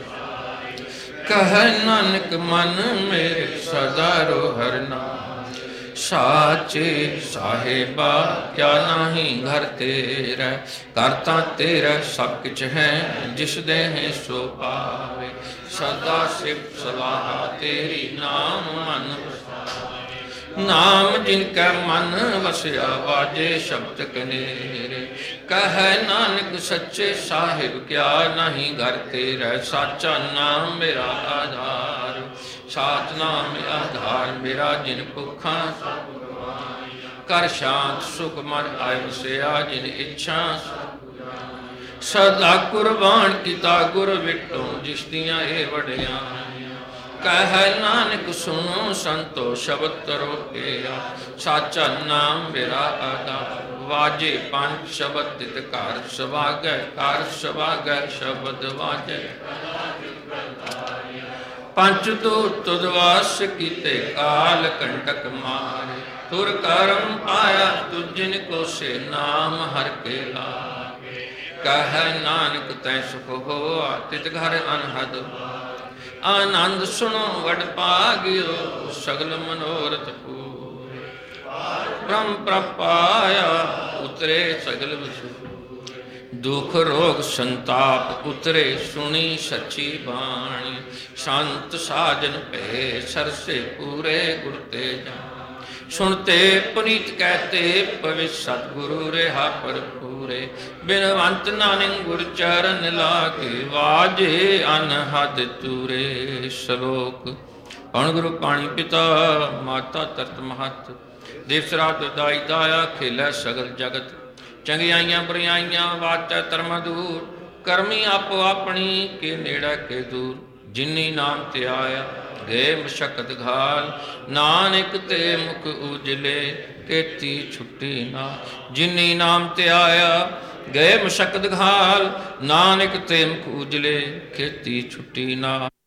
[SPEAKER 1] ਕਹਿ ਨਾਨਕ ਮਨ ਮੇਰੇ ਸਦਾ ਰੋ ਹਰ ਨਾਲ। ਸਾਚੇ ਸਾਹਿਬਾ ਕਿਆ ਨਾਹੀ ਘਰ ਤੇਰਾ, ਘਰ ਤਾਂ ਤੇਰਾ ਸਭ ਕੁਛ ਹੈ, ਜਿਸ ਦੇ ਹੈ ਸੋ ਪਾਵੇ। ਸਦਾ ਸਿਫਤ ਸਲਾਹ ਤੇਰੀ ਨਾਮ ਮਨ, ਨਾਮ ਜਿਨ ਕੈ ਮਨ ਵਸਿਆ ਵਾਜੇ ਸ਼ਬਦ ਕਨੇਰੇ। ਕਹੈ ਨਾਨਕ ਸੱਚੇ ਸਾਹਿਬ ਕਿਆ ਨਹੀਂ ਘਰ ਤੇਰਾ। ਸਾਚਾ ਨਾਮ ਮੇਰਾ ਆਧਾਰ ਸਾਚ ਨਾਮ ਆਧਾਰ ਮੇਰਾ। ਜਿਨ ਭੁੱਖਾਂ ਕਰ ਸ਼ਾਂਤ ਸੁਖ ਮਨ ਆਇ ਵਸਿਆ। ਜਿਨ ਇੱਛਾ ਸਦਾ ਕੁਰਬਾਨ ਕੀਤਾ ਗੁਰ ਵਿਟੋ ਜਿਸ ਦੀਆਂ ਇਹ ਵਡਿਆਈਆਂ। ਕਹਿ ਨਾਨਕ ਸੁਣੋ ਸੰਤੋ ਸ਼ਬਦ ਤਰੋਟਿਆ। ਸਾਚਾ ਨਾਮ ਮੇਰਾ ਆਧਾਰ ਵਾਜੇ ਪੰਜ ਸ਼ਬਦ ਤਿਤ ਘਰ ਸਵਾਗੈ। ਘਰ ਸਵਾਗੈ ਸ਼ਬਦ ਵਾਜੈ। ਪੰਚ ਦੂਤ ਤੁਧ ਵਾਸ ਕੀਤੇ ਕਾਲ ਕੰਟਕ ਮਾਰੇ। ਤੁਰ ਕਰਮ ਪਾਇਆ ਤੁਝ ਜਿਨ ਕੋ ਸੇ ਨਾਮ ਹਰਿ ਕੇ ਲਾਗੇ। ਕਹਿ ਨਾਨਕ ਤੈ ਸੁਖ ਹੋਆ ਤਿਤ ਘਰ ਅਨਹਦ। ਆਨੰਦ ਸੁਣੋ ਵਡ ਭਾਗਿਓ ਸਗਲ ਮਨੋਰਥ ਪੂਰੇ। ਬ੍ਰਹਮ ਪ੍ਰਪਾਇਆ ਉਤਰੇ ਸਗਲ ਵਸੂ। ਦੁਖ ਰੋਗ ਸੰਤਾਪ ਉਤਰੇ ਸੁਣੀ ਸੱਚੀ ਬਾਣੀ। ਸੰਤ ਸਾਜਨ ਭੈ ਸਰਸੇ ਪੂਰੇ ਗੁਰ ਤੇ ਜਾਣ। ਸੁਣਤੇ ਪੁਨੀਤ ਕਹਤੇ ਪਵਿ ਸਤਿਗੁਰੂ ਰਿਹਾ ਭਰਪੂਰੇ। ਬਿਨਵੰਤ ਨਾਨਕ ਗੁਰ ਚਰਨ ਲਾਗੇ ਵਾਜੇ ਅਨਹਦ ਤੂਰੇ। ਸ਼ਲੋਕ ਪਵਨ ਗੁਰੂ ਪਾਣੀ ਪਿਤਾ ਮਾਤਾ ਤਰਤ ਮਹਤ। ਦੇਵ ਸਰਾਤ ਦਾਈ ਦਾਇਆ ਖੇਲੇ ਸਗਲ ਜਗਤ। ਚੰਗਿਆਈਆਂ ਬੁਰਿਆਈਆਂ ਵਾਚੈ ਧਰਮ ਦੂਰ। ਕਰਮੀ ਆਪੋ ਆਪਣੀ ਕੇ ਨੇੜਾ ਕੇ ਦੂਰ। ਜਿਨੀ ਨਾਮ ਤੇ ਆਇਆ ਗਏ ਮਸ਼ਕਤ ਘਾਲ। ਨਾਨਕ ਤੇ ਮੁਖ ਉਜਲੇ ਕੀਤੀ ਛੁੱਟੀ ਨਾ। ਜਿਨੀ ਨਾਮ ਤੇ ਆਇਆ ਗਏ ਮਸ਼ਕਤ ਘਾਲ। ਨਾਨਕ ਤੇ ਮੁਖ ਉਜਲੇ ਕੀਤੀ ਛੁੱਟੀ ਨਾ।